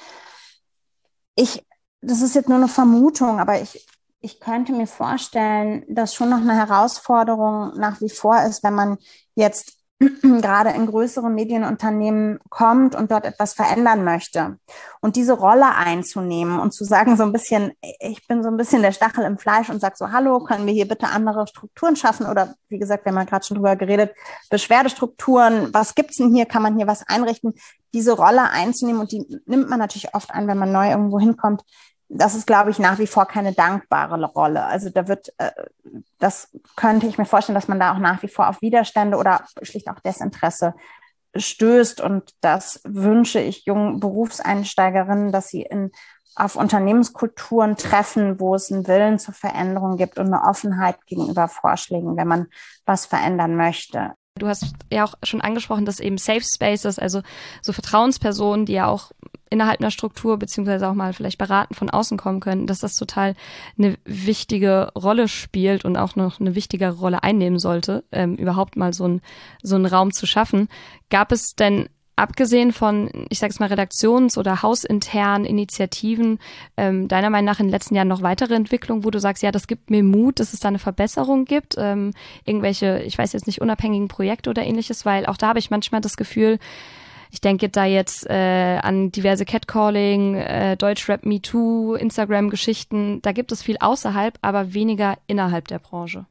Das ist jetzt nur eine Vermutung, aber ich könnte mir vorstellen, dass schon noch eine Herausforderung nach wie vor ist, wenn man jetzt gerade in größere Medienunternehmen kommt und dort etwas verändern möchte. Und diese Rolle einzunehmen und zu sagen, so ein bisschen, ich bin so ein bisschen der Stachel im Fleisch und sage so, hallo, können wir hier bitte andere Strukturen schaffen? Oder wie gesagt, wir haben ja gerade schon drüber geredet, Beschwerdestrukturen, was gibt's denn hier? Kann man hier was einrichten? Diese Rolle einzunehmen, und die nimmt man natürlich oft an, wenn man neu irgendwo hinkommt. Das ist, glaube ich, nach wie vor keine dankbare Rolle. Also das könnte ich mir vorstellen, dass man da auch nach wie vor auf Widerstände oder schlicht auch Desinteresse stößt. Und das wünsche ich jungen Berufseinsteigerinnen, dass sie auf Unternehmenskulturen treffen, wo es einen Willen zur Veränderung gibt und eine Offenheit gegenüber Vorschlägen, wenn man was verändern möchte. Du hast ja auch schon angesprochen, dass eben Safe Spaces, also so Vertrauenspersonen, die ja auch innerhalb einer Struktur beziehungsweise auch mal vielleicht beratend von außen kommen können, dass das total eine wichtige Rolle spielt und auch noch eine wichtigere Rolle einnehmen sollte, überhaupt mal so einen Raum zu schaffen. Gab es denn abgesehen von, ich sage es mal, Redaktions- oder hausinternen Initiativen, deiner Meinung nach in den letzten Jahren noch weitere Entwicklungen, wo du sagst, ja, das gibt mir Mut, dass es da eine Verbesserung gibt, irgendwelche, ich weiß jetzt nicht, unabhängigen Projekte oder ähnliches, weil auch da habe ich manchmal das Gefühl, ich denke da jetzt an diverse Catcalling, Deutschrap MeToo, Instagram-Geschichten, da gibt es viel außerhalb, aber weniger innerhalb der Branche.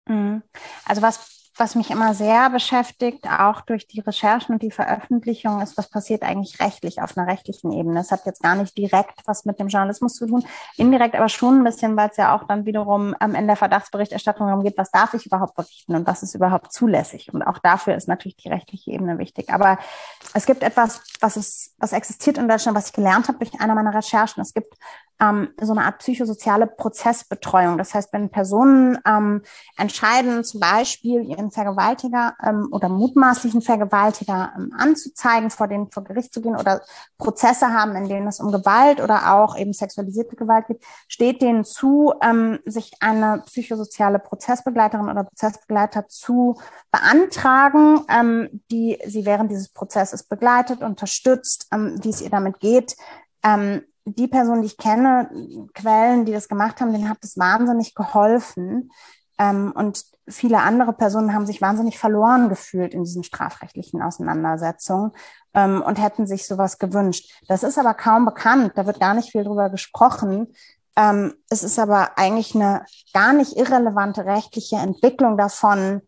Also was mich immer sehr beschäftigt, auch durch die Recherchen und die Veröffentlichung, ist, was passiert eigentlich rechtlich auf einer rechtlichen Ebene. Das hat jetzt gar nicht direkt was mit dem Journalismus zu tun, indirekt aber schon ein bisschen, weil es ja auch dann wiederum in der Verdachtsberichterstattung darum geht, was darf ich überhaupt berichten und was ist überhaupt zulässig. Und auch dafür ist natürlich die rechtliche Ebene wichtig. Aber es gibt etwas, was existiert in Deutschland, was ich gelernt habe durch eine meiner Recherchen. Es gibt so eine Art psychosoziale Prozessbetreuung. Das heißt, wenn Personen entscheiden, zum Beispiel ihren Vergewaltiger oder mutmaßlichen Vergewaltiger anzuzeigen, vor Gericht zu gehen oder Prozesse haben, in denen es um Gewalt oder auch eben sexualisierte Gewalt geht, steht denen zu, sich eine psychosoziale Prozessbegleiterin oder Prozessbegleiter zu beantragen, die sie während dieses Prozesses begleitet, unterstützt, wie es ihr damit geht. Die Personen, die ich kenne, Quellen, die das gemacht haben, denen hat es wahnsinnig geholfen. Und viele andere Personen haben sich wahnsinnig verloren gefühlt in diesen strafrechtlichen Auseinandersetzungen und hätten sich sowas gewünscht. Das ist aber kaum bekannt, da wird gar nicht viel drüber gesprochen. Es ist aber eigentlich eine gar nicht irrelevante rechtliche Entwicklung davon,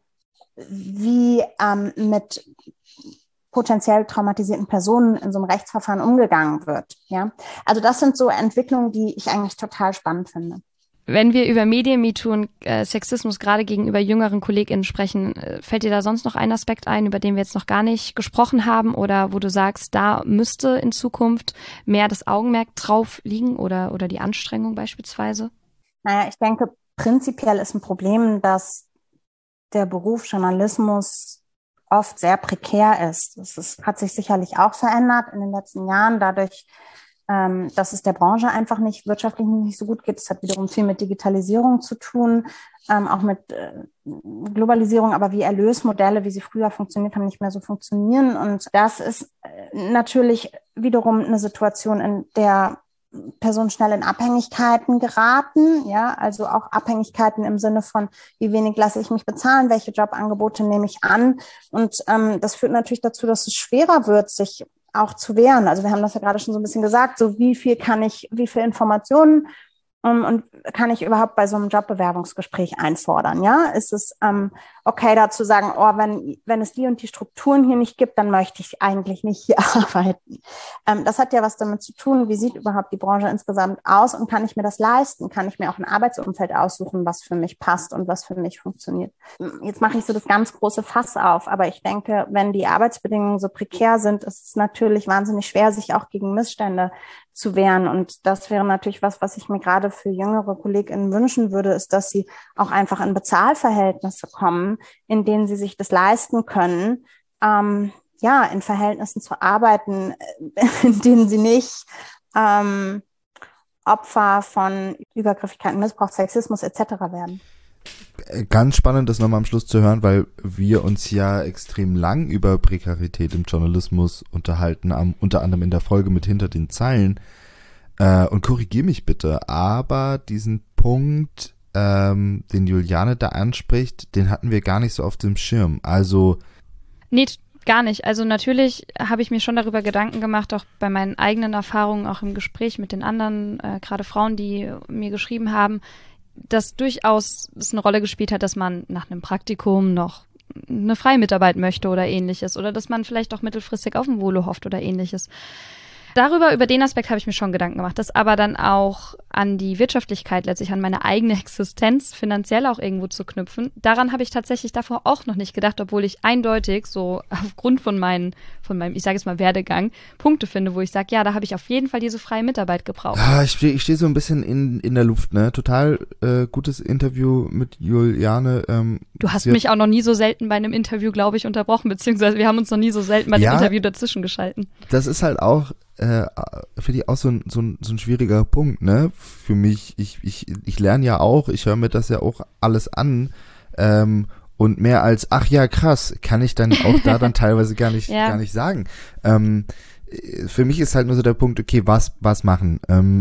wie mit potenziell traumatisierten Personen in so einem Rechtsverfahren umgegangen wird. Ja, also das sind so Entwicklungen, die ich eigentlich total spannend finde. Wenn wir über Medien-MeToo und Sexismus gerade gegenüber jüngeren KollegInnen sprechen, fällt dir da sonst noch ein Aspekt ein, über den wir jetzt noch gar nicht gesprochen haben oder wo du sagst, da müsste in Zukunft mehr das Augenmerk drauf liegen oder die Anstrengung beispielsweise? Naja, ich denke, prinzipiell ist ein Problem, dass der Beruf Journalismus oft sehr prekär ist. Hat sich sicherlich auch verändert in den letzten Jahren, dadurch, dass es der Branche einfach wirtschaftlich nicht so gut geht. Es hat wiederum viel mit Digitalisierung zu tun, auch mit Globalisierung, aber wie Erlösmodelle, wie sie früher funktioniert haben, nicht mehr so funktionieren. Und das ist natürlich wiederum eine Situation, in der Personen schnell in Abhängigkeiten geraten, ja, also auch Abhängigkeiten im Sinne von, wie wenig lasse ich mich bezahlen, welche Jobangebote nehme ich an. Und das führt natürlich dazu, dass es schwerer wird, sich auch zu wehren. Also wir haben das ja gerade schon so ein bisschen gesagt, so wie viel Informationen und kann ich überhaupt bei so einem Jobbewerbungsgespräch einfordern, ja? Ist es okay, da zu sagen, oh, wenn es die und die Strukturen hier nicht gibt, dann möchte ich eigentlich nicht hier arbeiten. Das hat ja was damit zu tun, wie sieht überhaupt die Branche insgesamt aus und kann ich mir das leisten? Kann ich mir auch ein Arbeitsumfeld aussuchen, was für mich passt und was für mich funktioniert? Jetzt mache ich so das ganz große Fass auf, aber ich denke, wenn die Arbeitsbedingungen so prekär sind, ist es natürlich wahnsinnig schwer, sich auch gegen Missstände zu wehren. Und das wäre natürlich was ich mir gerade für jüngere KollegInnen wünschen würde, ist, dass sie auch einfach in Bezahlverhältnisse kommen, in denen sie sich das leisten können, in Verhältnissen zu arbeiten, in denen sie nicht Opfer von Übergriffigkeiten, Missbrauch, Sexismus etc. werden. Ganz spannend, das nochmal am Schluss zu hören, weil wir uns ja extrem lang über Prekarität im Journalismus unterhalten, unter anderem in der Folge mit Hinter den Zeilen. Und korrigier mich bitte, aber diesen Punkt, den Juliane da anspricht, den hatten wir gar nicht so auf dem Schirm. Also Nee, gar nicht. Also natürlich habe ich mir schon darüber Gedanken gemacht, auch bei meinen eigenen Erfahrungen, auch im Gespräch mit den anderen, gerade Frauen, die mir geschrieben haben, dass durchaus es eine Rolle gespielt hat, dass man nach einem Praktikum noch eine freie Mitarbeit möchte oder ähnliches oder dass man vielleicht auch mittelfristig auf ein Volo hofft oder ähnliches. Über den Aspekt habe ich mir schon Gedanken gemacht, das aber dann auch an die Wirtschaftlichkeit, letztlich an meine eigene Existenz finanziell auch irgendwo zu knüpfen. Daran habe ich tatsächlich davor auch noch nicht gedacht, obwohl ich eindeutig so aufgrund von meinem, ich sage jetzt mal Werdegang, Punkte finde, wo ich sage, ja, da habe ich auf jeden Fall diese freie Mitarbeit gebraucht. Ja, ich steh so ein bisschen in der Luft, ne? Total gutes Interview mit Juliane. Du hast mich auch noch nie so selten bei einem Interview, glaube ich, unterbrochen, beziehungsweise wir haben uns noch nie so selten bei einem Interview dazwischen geschalten. Das ist halt auch finde ich auch so ein schwieriger Punkt, ne? Für mich, ich lerne ja auch, ich höre mir das ja auch alles an, und mehr als, ach ja, krass, kann ich dann auch da dann teilweise gar nicht sagen. Für mich ist halt nur so der Punkt, okay, was machen?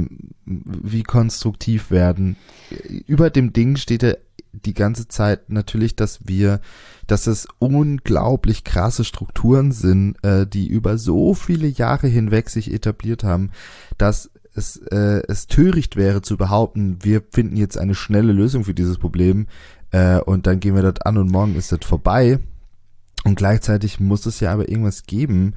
Wie konstruktiv werden? Über dem Ding steht ja die ganze Zeit natürlich, dass es unglaublich krasse Strukturen sind, die über so viele Jahre hinweg sich etabliert haben, dass es töricht wäre zu behaupten, wir finden jetzt eine schnelle Lösung für dieses Problem, und dann gehen wir das an und morgen ist das vorbei. Und gleichzeitig muss es ja aber irgendwas geben,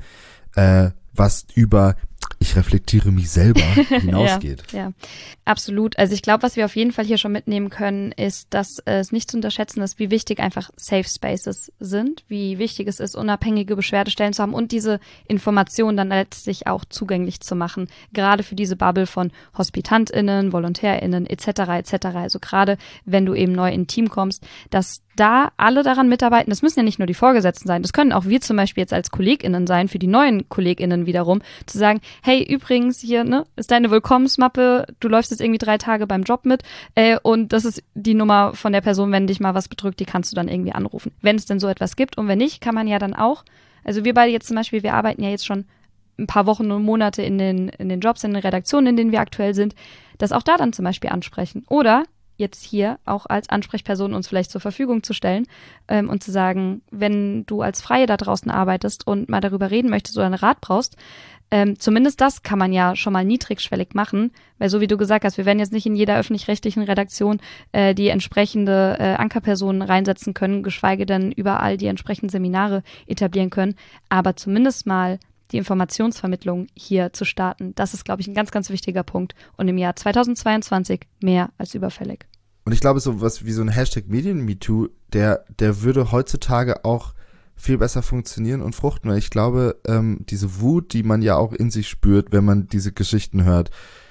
was über ich reflektiere mich selber hinausgeht. Ja, absolut. Also ich glaube, was wir auf jeden Fall hier schon mitnehmen können, ist, dass es nicht zu unterschätzen ist, wie wichtig einfach Safe Spaces sind, wie wichtig es ist, unabhängige Beschwerdestellen zu haben und diese Informationen dann letztlich auch zugänglich zu machen, gerade für diese Bubble von HospitantInnen, VolontärInnen etc. etc. Also gerade wenn du eben neu in ein Team kommst, dass da alle daran mitarbeiten. Das müssen ja nicht nur die Vorgesetzten sein, das können auch wir zum Beispiel jetzt als KollegInnen sein, für die neuen KollegInnen wiederum, zu sagen, hey, übrigens hier, ne, ist deine Willkommensmappe, du läufst jetzt irgendwie 3 Tage beim Job mit, und das ist die Nummer von der Person, wenn dich mal was bedrückt, die kannst du dann irgendwie anrufen. Wenn es denn so etwas gibt und wenn nicht, kann man ja dann auch, also wir beide jetzt zum Beispiel, wir arbeiten ja jetzt schon ein paar Wochen und Monate in den Jobs, in den Redaktionen, in denen wir aktuell sind, das auch da dann zum Beispiel ansprechen. Oder jetzt hier auch als Ansprechperson uns vielleicht zur Verfügung zu stellen, und zu sagen, wenn du als Freie da draußen arbeitest und mal darüber reden möchtest oder einen Rat brauchst, zumindest das kann man ja schon mal niedrigschwellig machen, weil so wie du gesagt hast, wir werden jetzt nicht in jeder öffentlich-rechtlichen Redaktion die entsprechende Ankerpersonen reinsetzen können, geschweige denn überall die entsprechenden Seminare etablieren können, aber zumindest mal die Informationsvermittlung hier zu starten, das ist, glaube ich, ein ganz, ganz wichtiger Punkt und im Jahr 2022 mehr als überfällig. Und ich glaube, so was wie so ein Hashtag Medien-MeToo, der würde heutzutage auch viel besser funktionieren und fruchten, weil ich glaube, diese Wut, die man ja auch in sich spürt, wenn man diese Geschichten hört,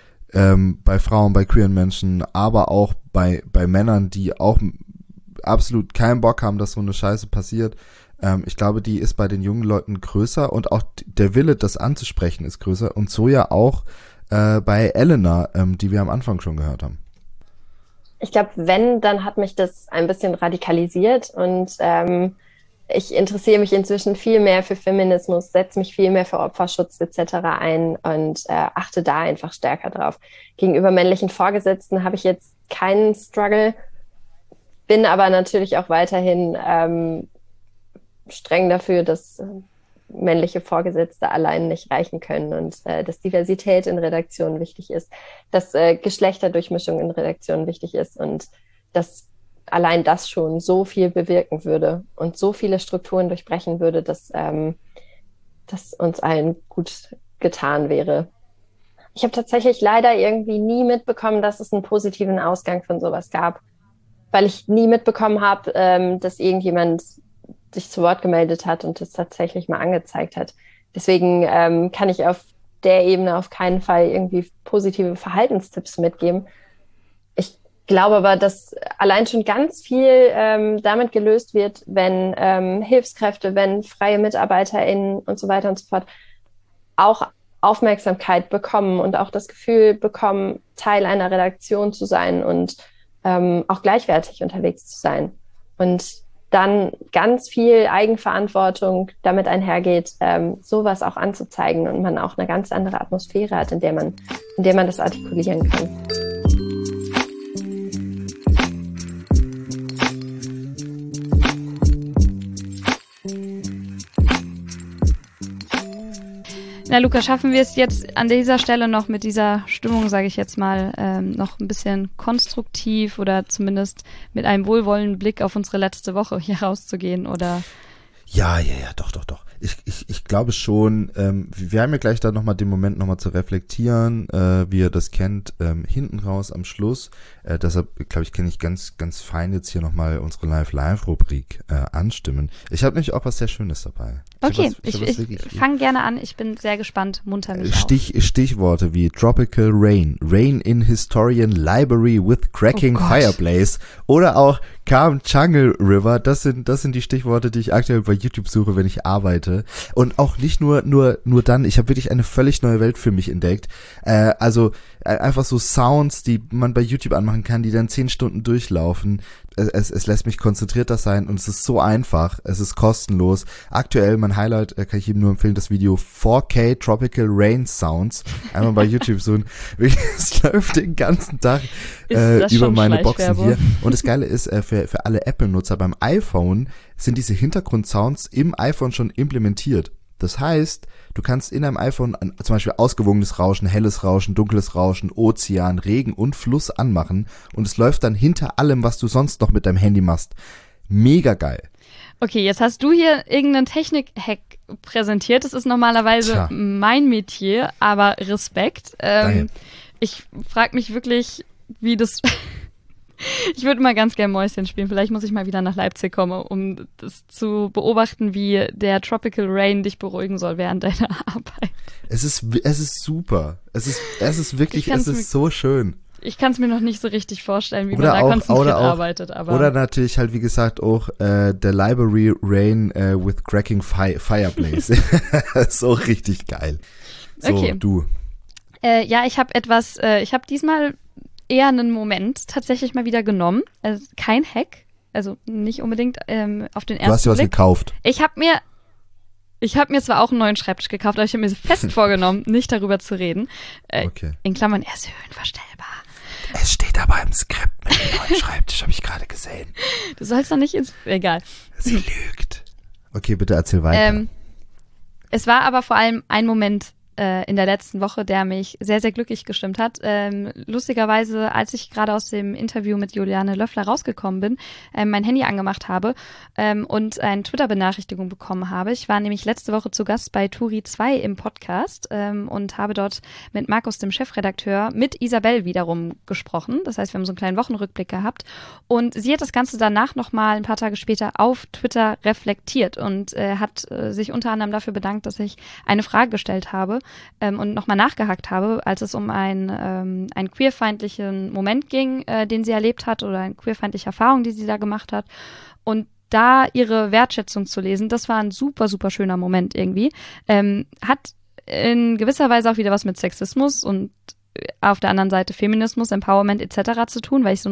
bei Frauen, bei queeren Menschen, aber auch bei Männern, die auch absolut keinen Bock haben, dass so eine Scheiße passiert, ich glaube, die ist bei den jungen Leuten größer und auch der Wille, das anzusprechen, ist größer und so ja auch bei Elena, die wir am Anfang schon gehört haben. Ich glaube, dann hat mich das ein bisschen radikalisiert und ich interessiere mich inzwischen viel mehr für Feminismus, setze mich viel mehr für Opferschutz etc. ein und achte da einfach stärker drauf. Gegenüber männlichen Vorgesetzten habe ich jetzt keinen Struggle, bin aber natürlich auch weiterhin streng dafür, dass männliche Vorgesetzte allein nicht reichen können und dass Diversität in Redaktionen wichtig ist, dass Geschlechterdurchmischung in Redaktionen wichtig ist und dass allein das schon so viel bewirken würde und so viele Strukturen durchbrechen würde, dass uns allen gut getan wäre. Ich habe tatsächlich leider irgendwie nie mitbekommen, dass es einen positiven Ausgang von sowas gab, weil ich nie mitbekommen habe, dass irgendjemand sich zu Wort gemeldet hat und das tatsächlich mal angezeigt hat. Deswegen kann ich auf der Ebene auf keinen Fall irgendwie positive Verhaltenstipps mitgeben. Ich glaube aber, dass allein schon ganz viel damit gelöst wird, wenn Hilfskräfte, wenn freie MitarbeiterInnen und so weiter und so fort auch Aufmerksamkeit bekommen und auch das Gefühl bekommen, Teil einer Redaktion zu sein und auch gleichwertig unterwegs zu sein. Und dann ganz viel Eigenverantwortung damit einhergeht, sowas auch anzuzeigen und man auch eine ganz andere Atmosphäre hat, in der man das artikulieren kann. Na Luca, schaffen wir es jetzt an dieser Stelle noch mit dieser Stimmung, sage ich jetzt mal, noch ein bisschen konstruktiv oder zumindest mit einem wohlwollenden Blick auf unsere letzte Woche hier rauszugehen, oder? Ja, doch. Ich glaube schon, wir haben ja gleich da nochmal den Moment nochmal zu reflektieren, wie ihr das kennt, hinten raus am Schluss. Deshalb, glaube ich, kann ich ganz, ganz fein jetzt hier nochmal unsere Live-Rubrik anstimmen. Ich habe nämlich auch was sehr Schönes dabei. Ich fange gerne an, ich bin sehr gespannt, munter mich auf. Stichworte wie Tropical Rain, Rain in Historian Library with Cracking Fireplace oder auch Calm Jungle River, das sind die Stichworte, die ich aktuell bei YouTube suche, wenn ich arbeite. Und auch nicht nur dann, ich habe wirklich eine völlig neue Welt für mich entdeckt. Also einfach so Sounds, die man bei YouTube anmachen kann, die dann 10 Stunden durchlaufen. Es lässt mich konzentrierter sein und es ist so einfach, es ist kostenlos. Aktuell, mein Highlight, kann ich ihm nur empfehlen, das Video 4K Tropical Rain Sounds. Einmal bei YouTube suchen. Es läuft den ganzen Tag über meine Boxen hier. Und das Geile ist, für alle Apple-Nutzer beim iPhone sind diese Hintergrundsounds im iPhone schon implementiert. Das heißt, du kannst in deinem iPhone zum Beispiel ausgewogenes Rauschen, helles Rauschen, dunkles Rauschen, Ozean, Regen und Fluss anmachen und es läuft dann hinter allem, was du sonst noch mit deinem Handy machst. Mega geil. Okay, jetzt hast du hier irgendeinen Technik-Hack präsentiert. Das ist normalerweise mein Metier, aber Respekt. Ich frage mich wirklich, wie das... Ich würde mal ganz gerne Mäuschen spielen. Vielleicht muss ich mal wieder nach Leipzig kommen, um das zu beobachten, wie der Tropical Rain dich beruhigen soll während deiner Arbeit. Es ist super. Es ist wirklich, es ist so schön. Ich kann es mir noch nicht so richtig vorstellen, wie man da konzentriert arbeitet. Aber oder natürlich halt, wie gesagt, auch der Library Rain with Cracking Fireplace. So richtig geil. So, okay. Du. Ja, ich habe diesmal eher einen Moment tatsächlich mal wieder genommen. Also kein Hack, also nicht unbedingt auf den ersten Blick. Du hast dir was gekauft. Ich habe mir zwar auch einen neuen Schreibtisch gekauft, aber ich habe mir fest vorgenommen, nicht darüber zu reden. Okay. In Klammern, er ist höhenverstellbar. Es steht aber im Skript mit dem neuen Schreibtisch, habe ich gerade gesehen. Du sollst doch nicht egal. Sie lügt. Okay, bitte erzähl weiter. Es war aber vor allem ein Moment in der letzten Woche, der mich sehr, sehr glücklich gestimmt hat. Lustigerweise, als ich gerade aus dem Interview mit Juliane Löffler rausgekommen bin, mein Handy angemacht habe und eine Twitter-Benachrichtigung bekommen habe. Ich war nämlich letzte Woche zu Gast bei Turi 2 im Podcast und habe dort mit Markus, dem Chefredakteur, mit Isabel wiederum gesprochen. Das heißt, wir haben so einen kleinen Wochenrückblick gehabt. Und sie hat das Ganze danach nochmal ein paar Tage später auf Twitter reflektiert und hat sich unter anderem dafür bedankt, dass ich eine Frage gestellt habe und nochmal nachgehakt habe, als es um einen queerfeindlichen Moment ging, den sie erlebt hat oder eine queerfeindliche Erfahrung, die sie da gemacht hat. Und da ihre Wertschätzung zu lesen, das war ein super, super schöner Moment irgendwie. Hat in gewisser Weise auch wieder was mit Sexismus und auf der anderen Seite Feminismus, Empowerment etc. zu tun, weil ich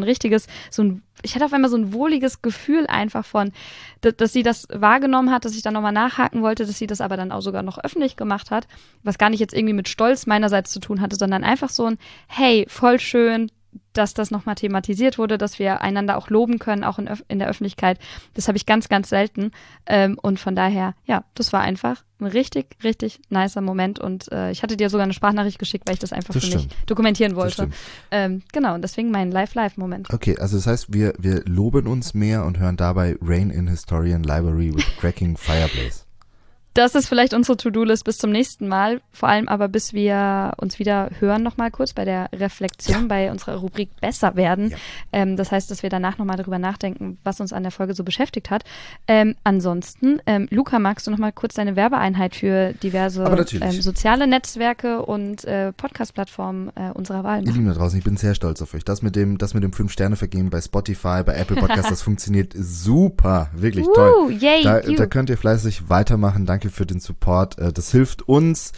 ich hatte auf einmal so ein wohliges Gefühl einfach von, dass sie das wahrgenommen hat, dass ich dann nochmal nachhaken wollte, dass sie das aber dann auch sogar noch öffentlich gemacht hat, was gar nicht jetzt irgendwie mit Stolz meinerseits zu tun hatte, sondern einfach so ein, hey, voll schön, dass das nochmal thematisiert wurde, dass wir einander auch loben können, auch in der Öffentlichkeit. Das habe ich ganz, ganz selten. Und von daher, ja, das war einfach ein richtig, richtig nicer Moment. Und ich hatte dir sogar eine Sprachnachricht geschickt, weil ich das einfach für mich dokumentieren wollte. Genau, und deswegen mein Live-Moment. Okay, also das heißt, wir loben uns mehr und hören dabei Rain in Historian Library with Cracking Fireplace. Das ist vielleicht unsere To-Do-List bis zum nächsten Mal, vor allem aber bis wir uns wieder hören nochmal kurz bei der Reflexion, bei unserer Rubrik Besser werden. Ja. Das heißt, dass wir danach nochmal darüber nachdenken, was uns an der Folge so beschäftigt hat. Ansonsten, Luca, magst du nochmal kurz deine Werbeeinheit für diverse soziale Netzwerke und Podcast-Plattformen unserer Wahl machen? Ihr Lieben da draußen, ich bin sehr stolz auf euch. Das mit dem 5-Sterne-Vergeben bei Spotify, bei Apple Podcasts, das funktioniert super, wirklich toll. Yay, da könnt ihr fleißig weitermachen. Danke für den Support. Das hilft uns,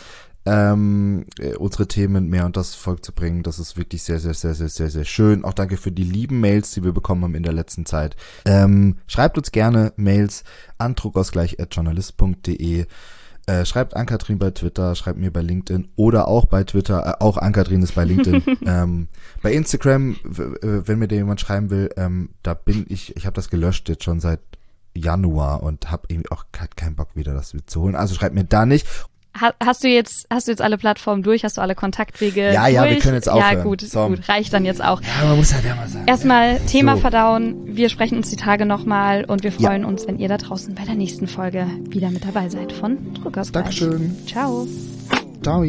unsere Themen mehr unter das Volk zu bringen. Das ist wirklich sehr, sehr, sehr, sehr, sehr, sehr schön. Auch danke für die lieben Mails, die wir bekommen haben in der letzten Zeit. Schreibt uns gerne Mails an druckausgleich@journalist.de. Schreibt Ann-Kathrin bei Twitter, schreibt mir bei LinkedIn oder auch bei Twitter, auch Ann-Kathrin ist bei LinkedIn. Bei Instagram, wenn mir da jemand schreiben will, da bin ich habe das gelöscht jetzt schon seit Januar und habe irgendwie auch keinen Bock wieder das zu holen. Also schreibt mir da nicht. Hast du jetzt alle Plattformen durch? Hast du alle Kontaktwege Ja, durch? Wir können jetzt aufhören. Ja, gut, so. gut, reicht dann jetzt auch. Ja, man muss halt ja mal sagen. Erstmal Thema so. verdauen. Wir sprechen uns die Tage nochmal und wir freuen uns, wenn ihr da draußen bei der nächsten Folge wieder mit dabei seid von Druckausgleich. Dankeschön. Ciao. Ciao.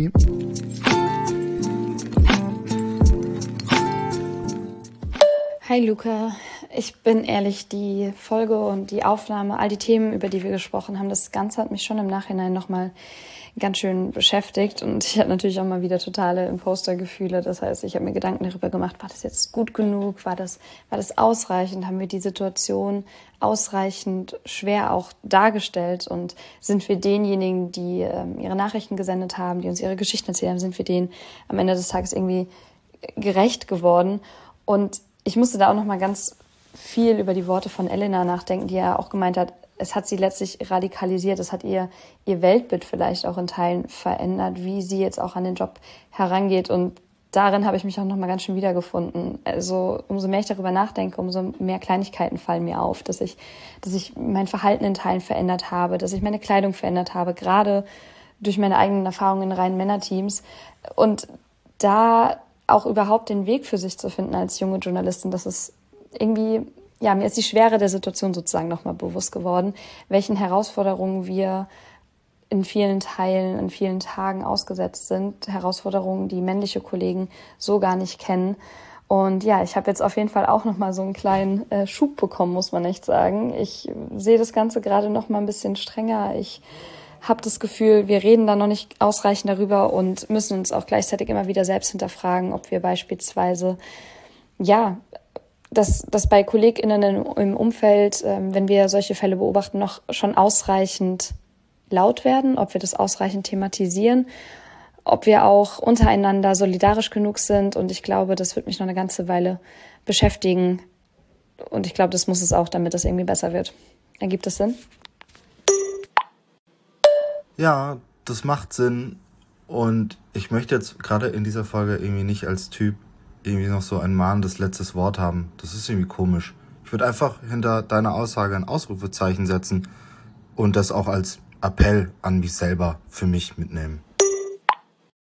Hi Luca, ich bin ehrlich, die Folge und die Aufnahme, all die Themen, über die wir gesprochen haben, das Ganze hat mich schon im Nachhinein nochmal ganz schön beschäftigt und ich hatte natürlich auch mal wieder totale Imposter-Gefühle. Das heißt, ich habe mir Gedanken darüber gemacht, war das jetzt gut genug, war das ausreichend, haben wir die Situation ausreichend schwer auch dargestellt und sind wir denjenigen, die ihre Nachrichten gesendet haben, die uns ihre Geschichten erzählt haben, sind wir denen am Ende des Tages irgendwie gerecht geworden. Und ich musste da auch noch mal ganz viel über die Worte von Elena nachdenken, die ja auch gemeint hat, es hat sie letztlich radikalisiert, es hat ihr Weltbild vielleicht auch in Teilen verändert, wie sie jetzt auch an den Job herangeht. Und darin habe ich mich auch noch mal ganz schön wiedergefunden. Also umso mehr ich darüber nachdenke, umso mehr Kleinigkeiten fallen mir auf, dass ich mein Verhalten in Teilen verändert habe, dass ich meine Kleidung verändert habe, gerade durch meine eigenen Erfahrungen in reinen Männerteams. Und da auch überhaupt den Weg für sich zu finden als junge Journalistin, das ist irgendwie, ja, mir ist die Schwere der Situation sozusagen nochmal bewusst geworden, welchen Herausforderungen wir in vielen Teilen, in vielen Tagen ausgesetzt sind. Herausforderungen, die männliche Kollegen so gar nicht kennen. Und ja, ich habe jetzt auf jeden Fall auch nochmal so einen kleinen Schub bekommen, muss man echt sagen. Ich sehe das Ganze gerade nochmal ein bisschen strenger. Ich habe das Gefühl, wir reden da noch nicht ausreichend darüber und müssen uns auch gleichzeitig immer wieder selbst hinterfragen, ob wir beispielsweise, ja, dass bei KollegInnen im Umfeld, wenn wir solche Fälle beobachten, noch schon ausreichend laut werden, ob wir das ausreichend thematisieren, ob wir auch untereinander solidarisch genug sind. Und ich glaube, das wird mich noch eine ganze Weile beschäftigen. Und ich glaube, das muss es auch, damit es irgendwie besser wird. Ergibt es Sinn? Ja, das macht Sinn und ich möchte jetzt gerade in dieser Folge irgendwie nicht als Typ irgendwie noch so ein mahnendes letztes Wort haben. Das ist irgendwie komisch. Ich würde einfach hinter deiner Aussage ein Ausrufezeichen setzen und das auch als Appell an mich selber für mich mitnehmen.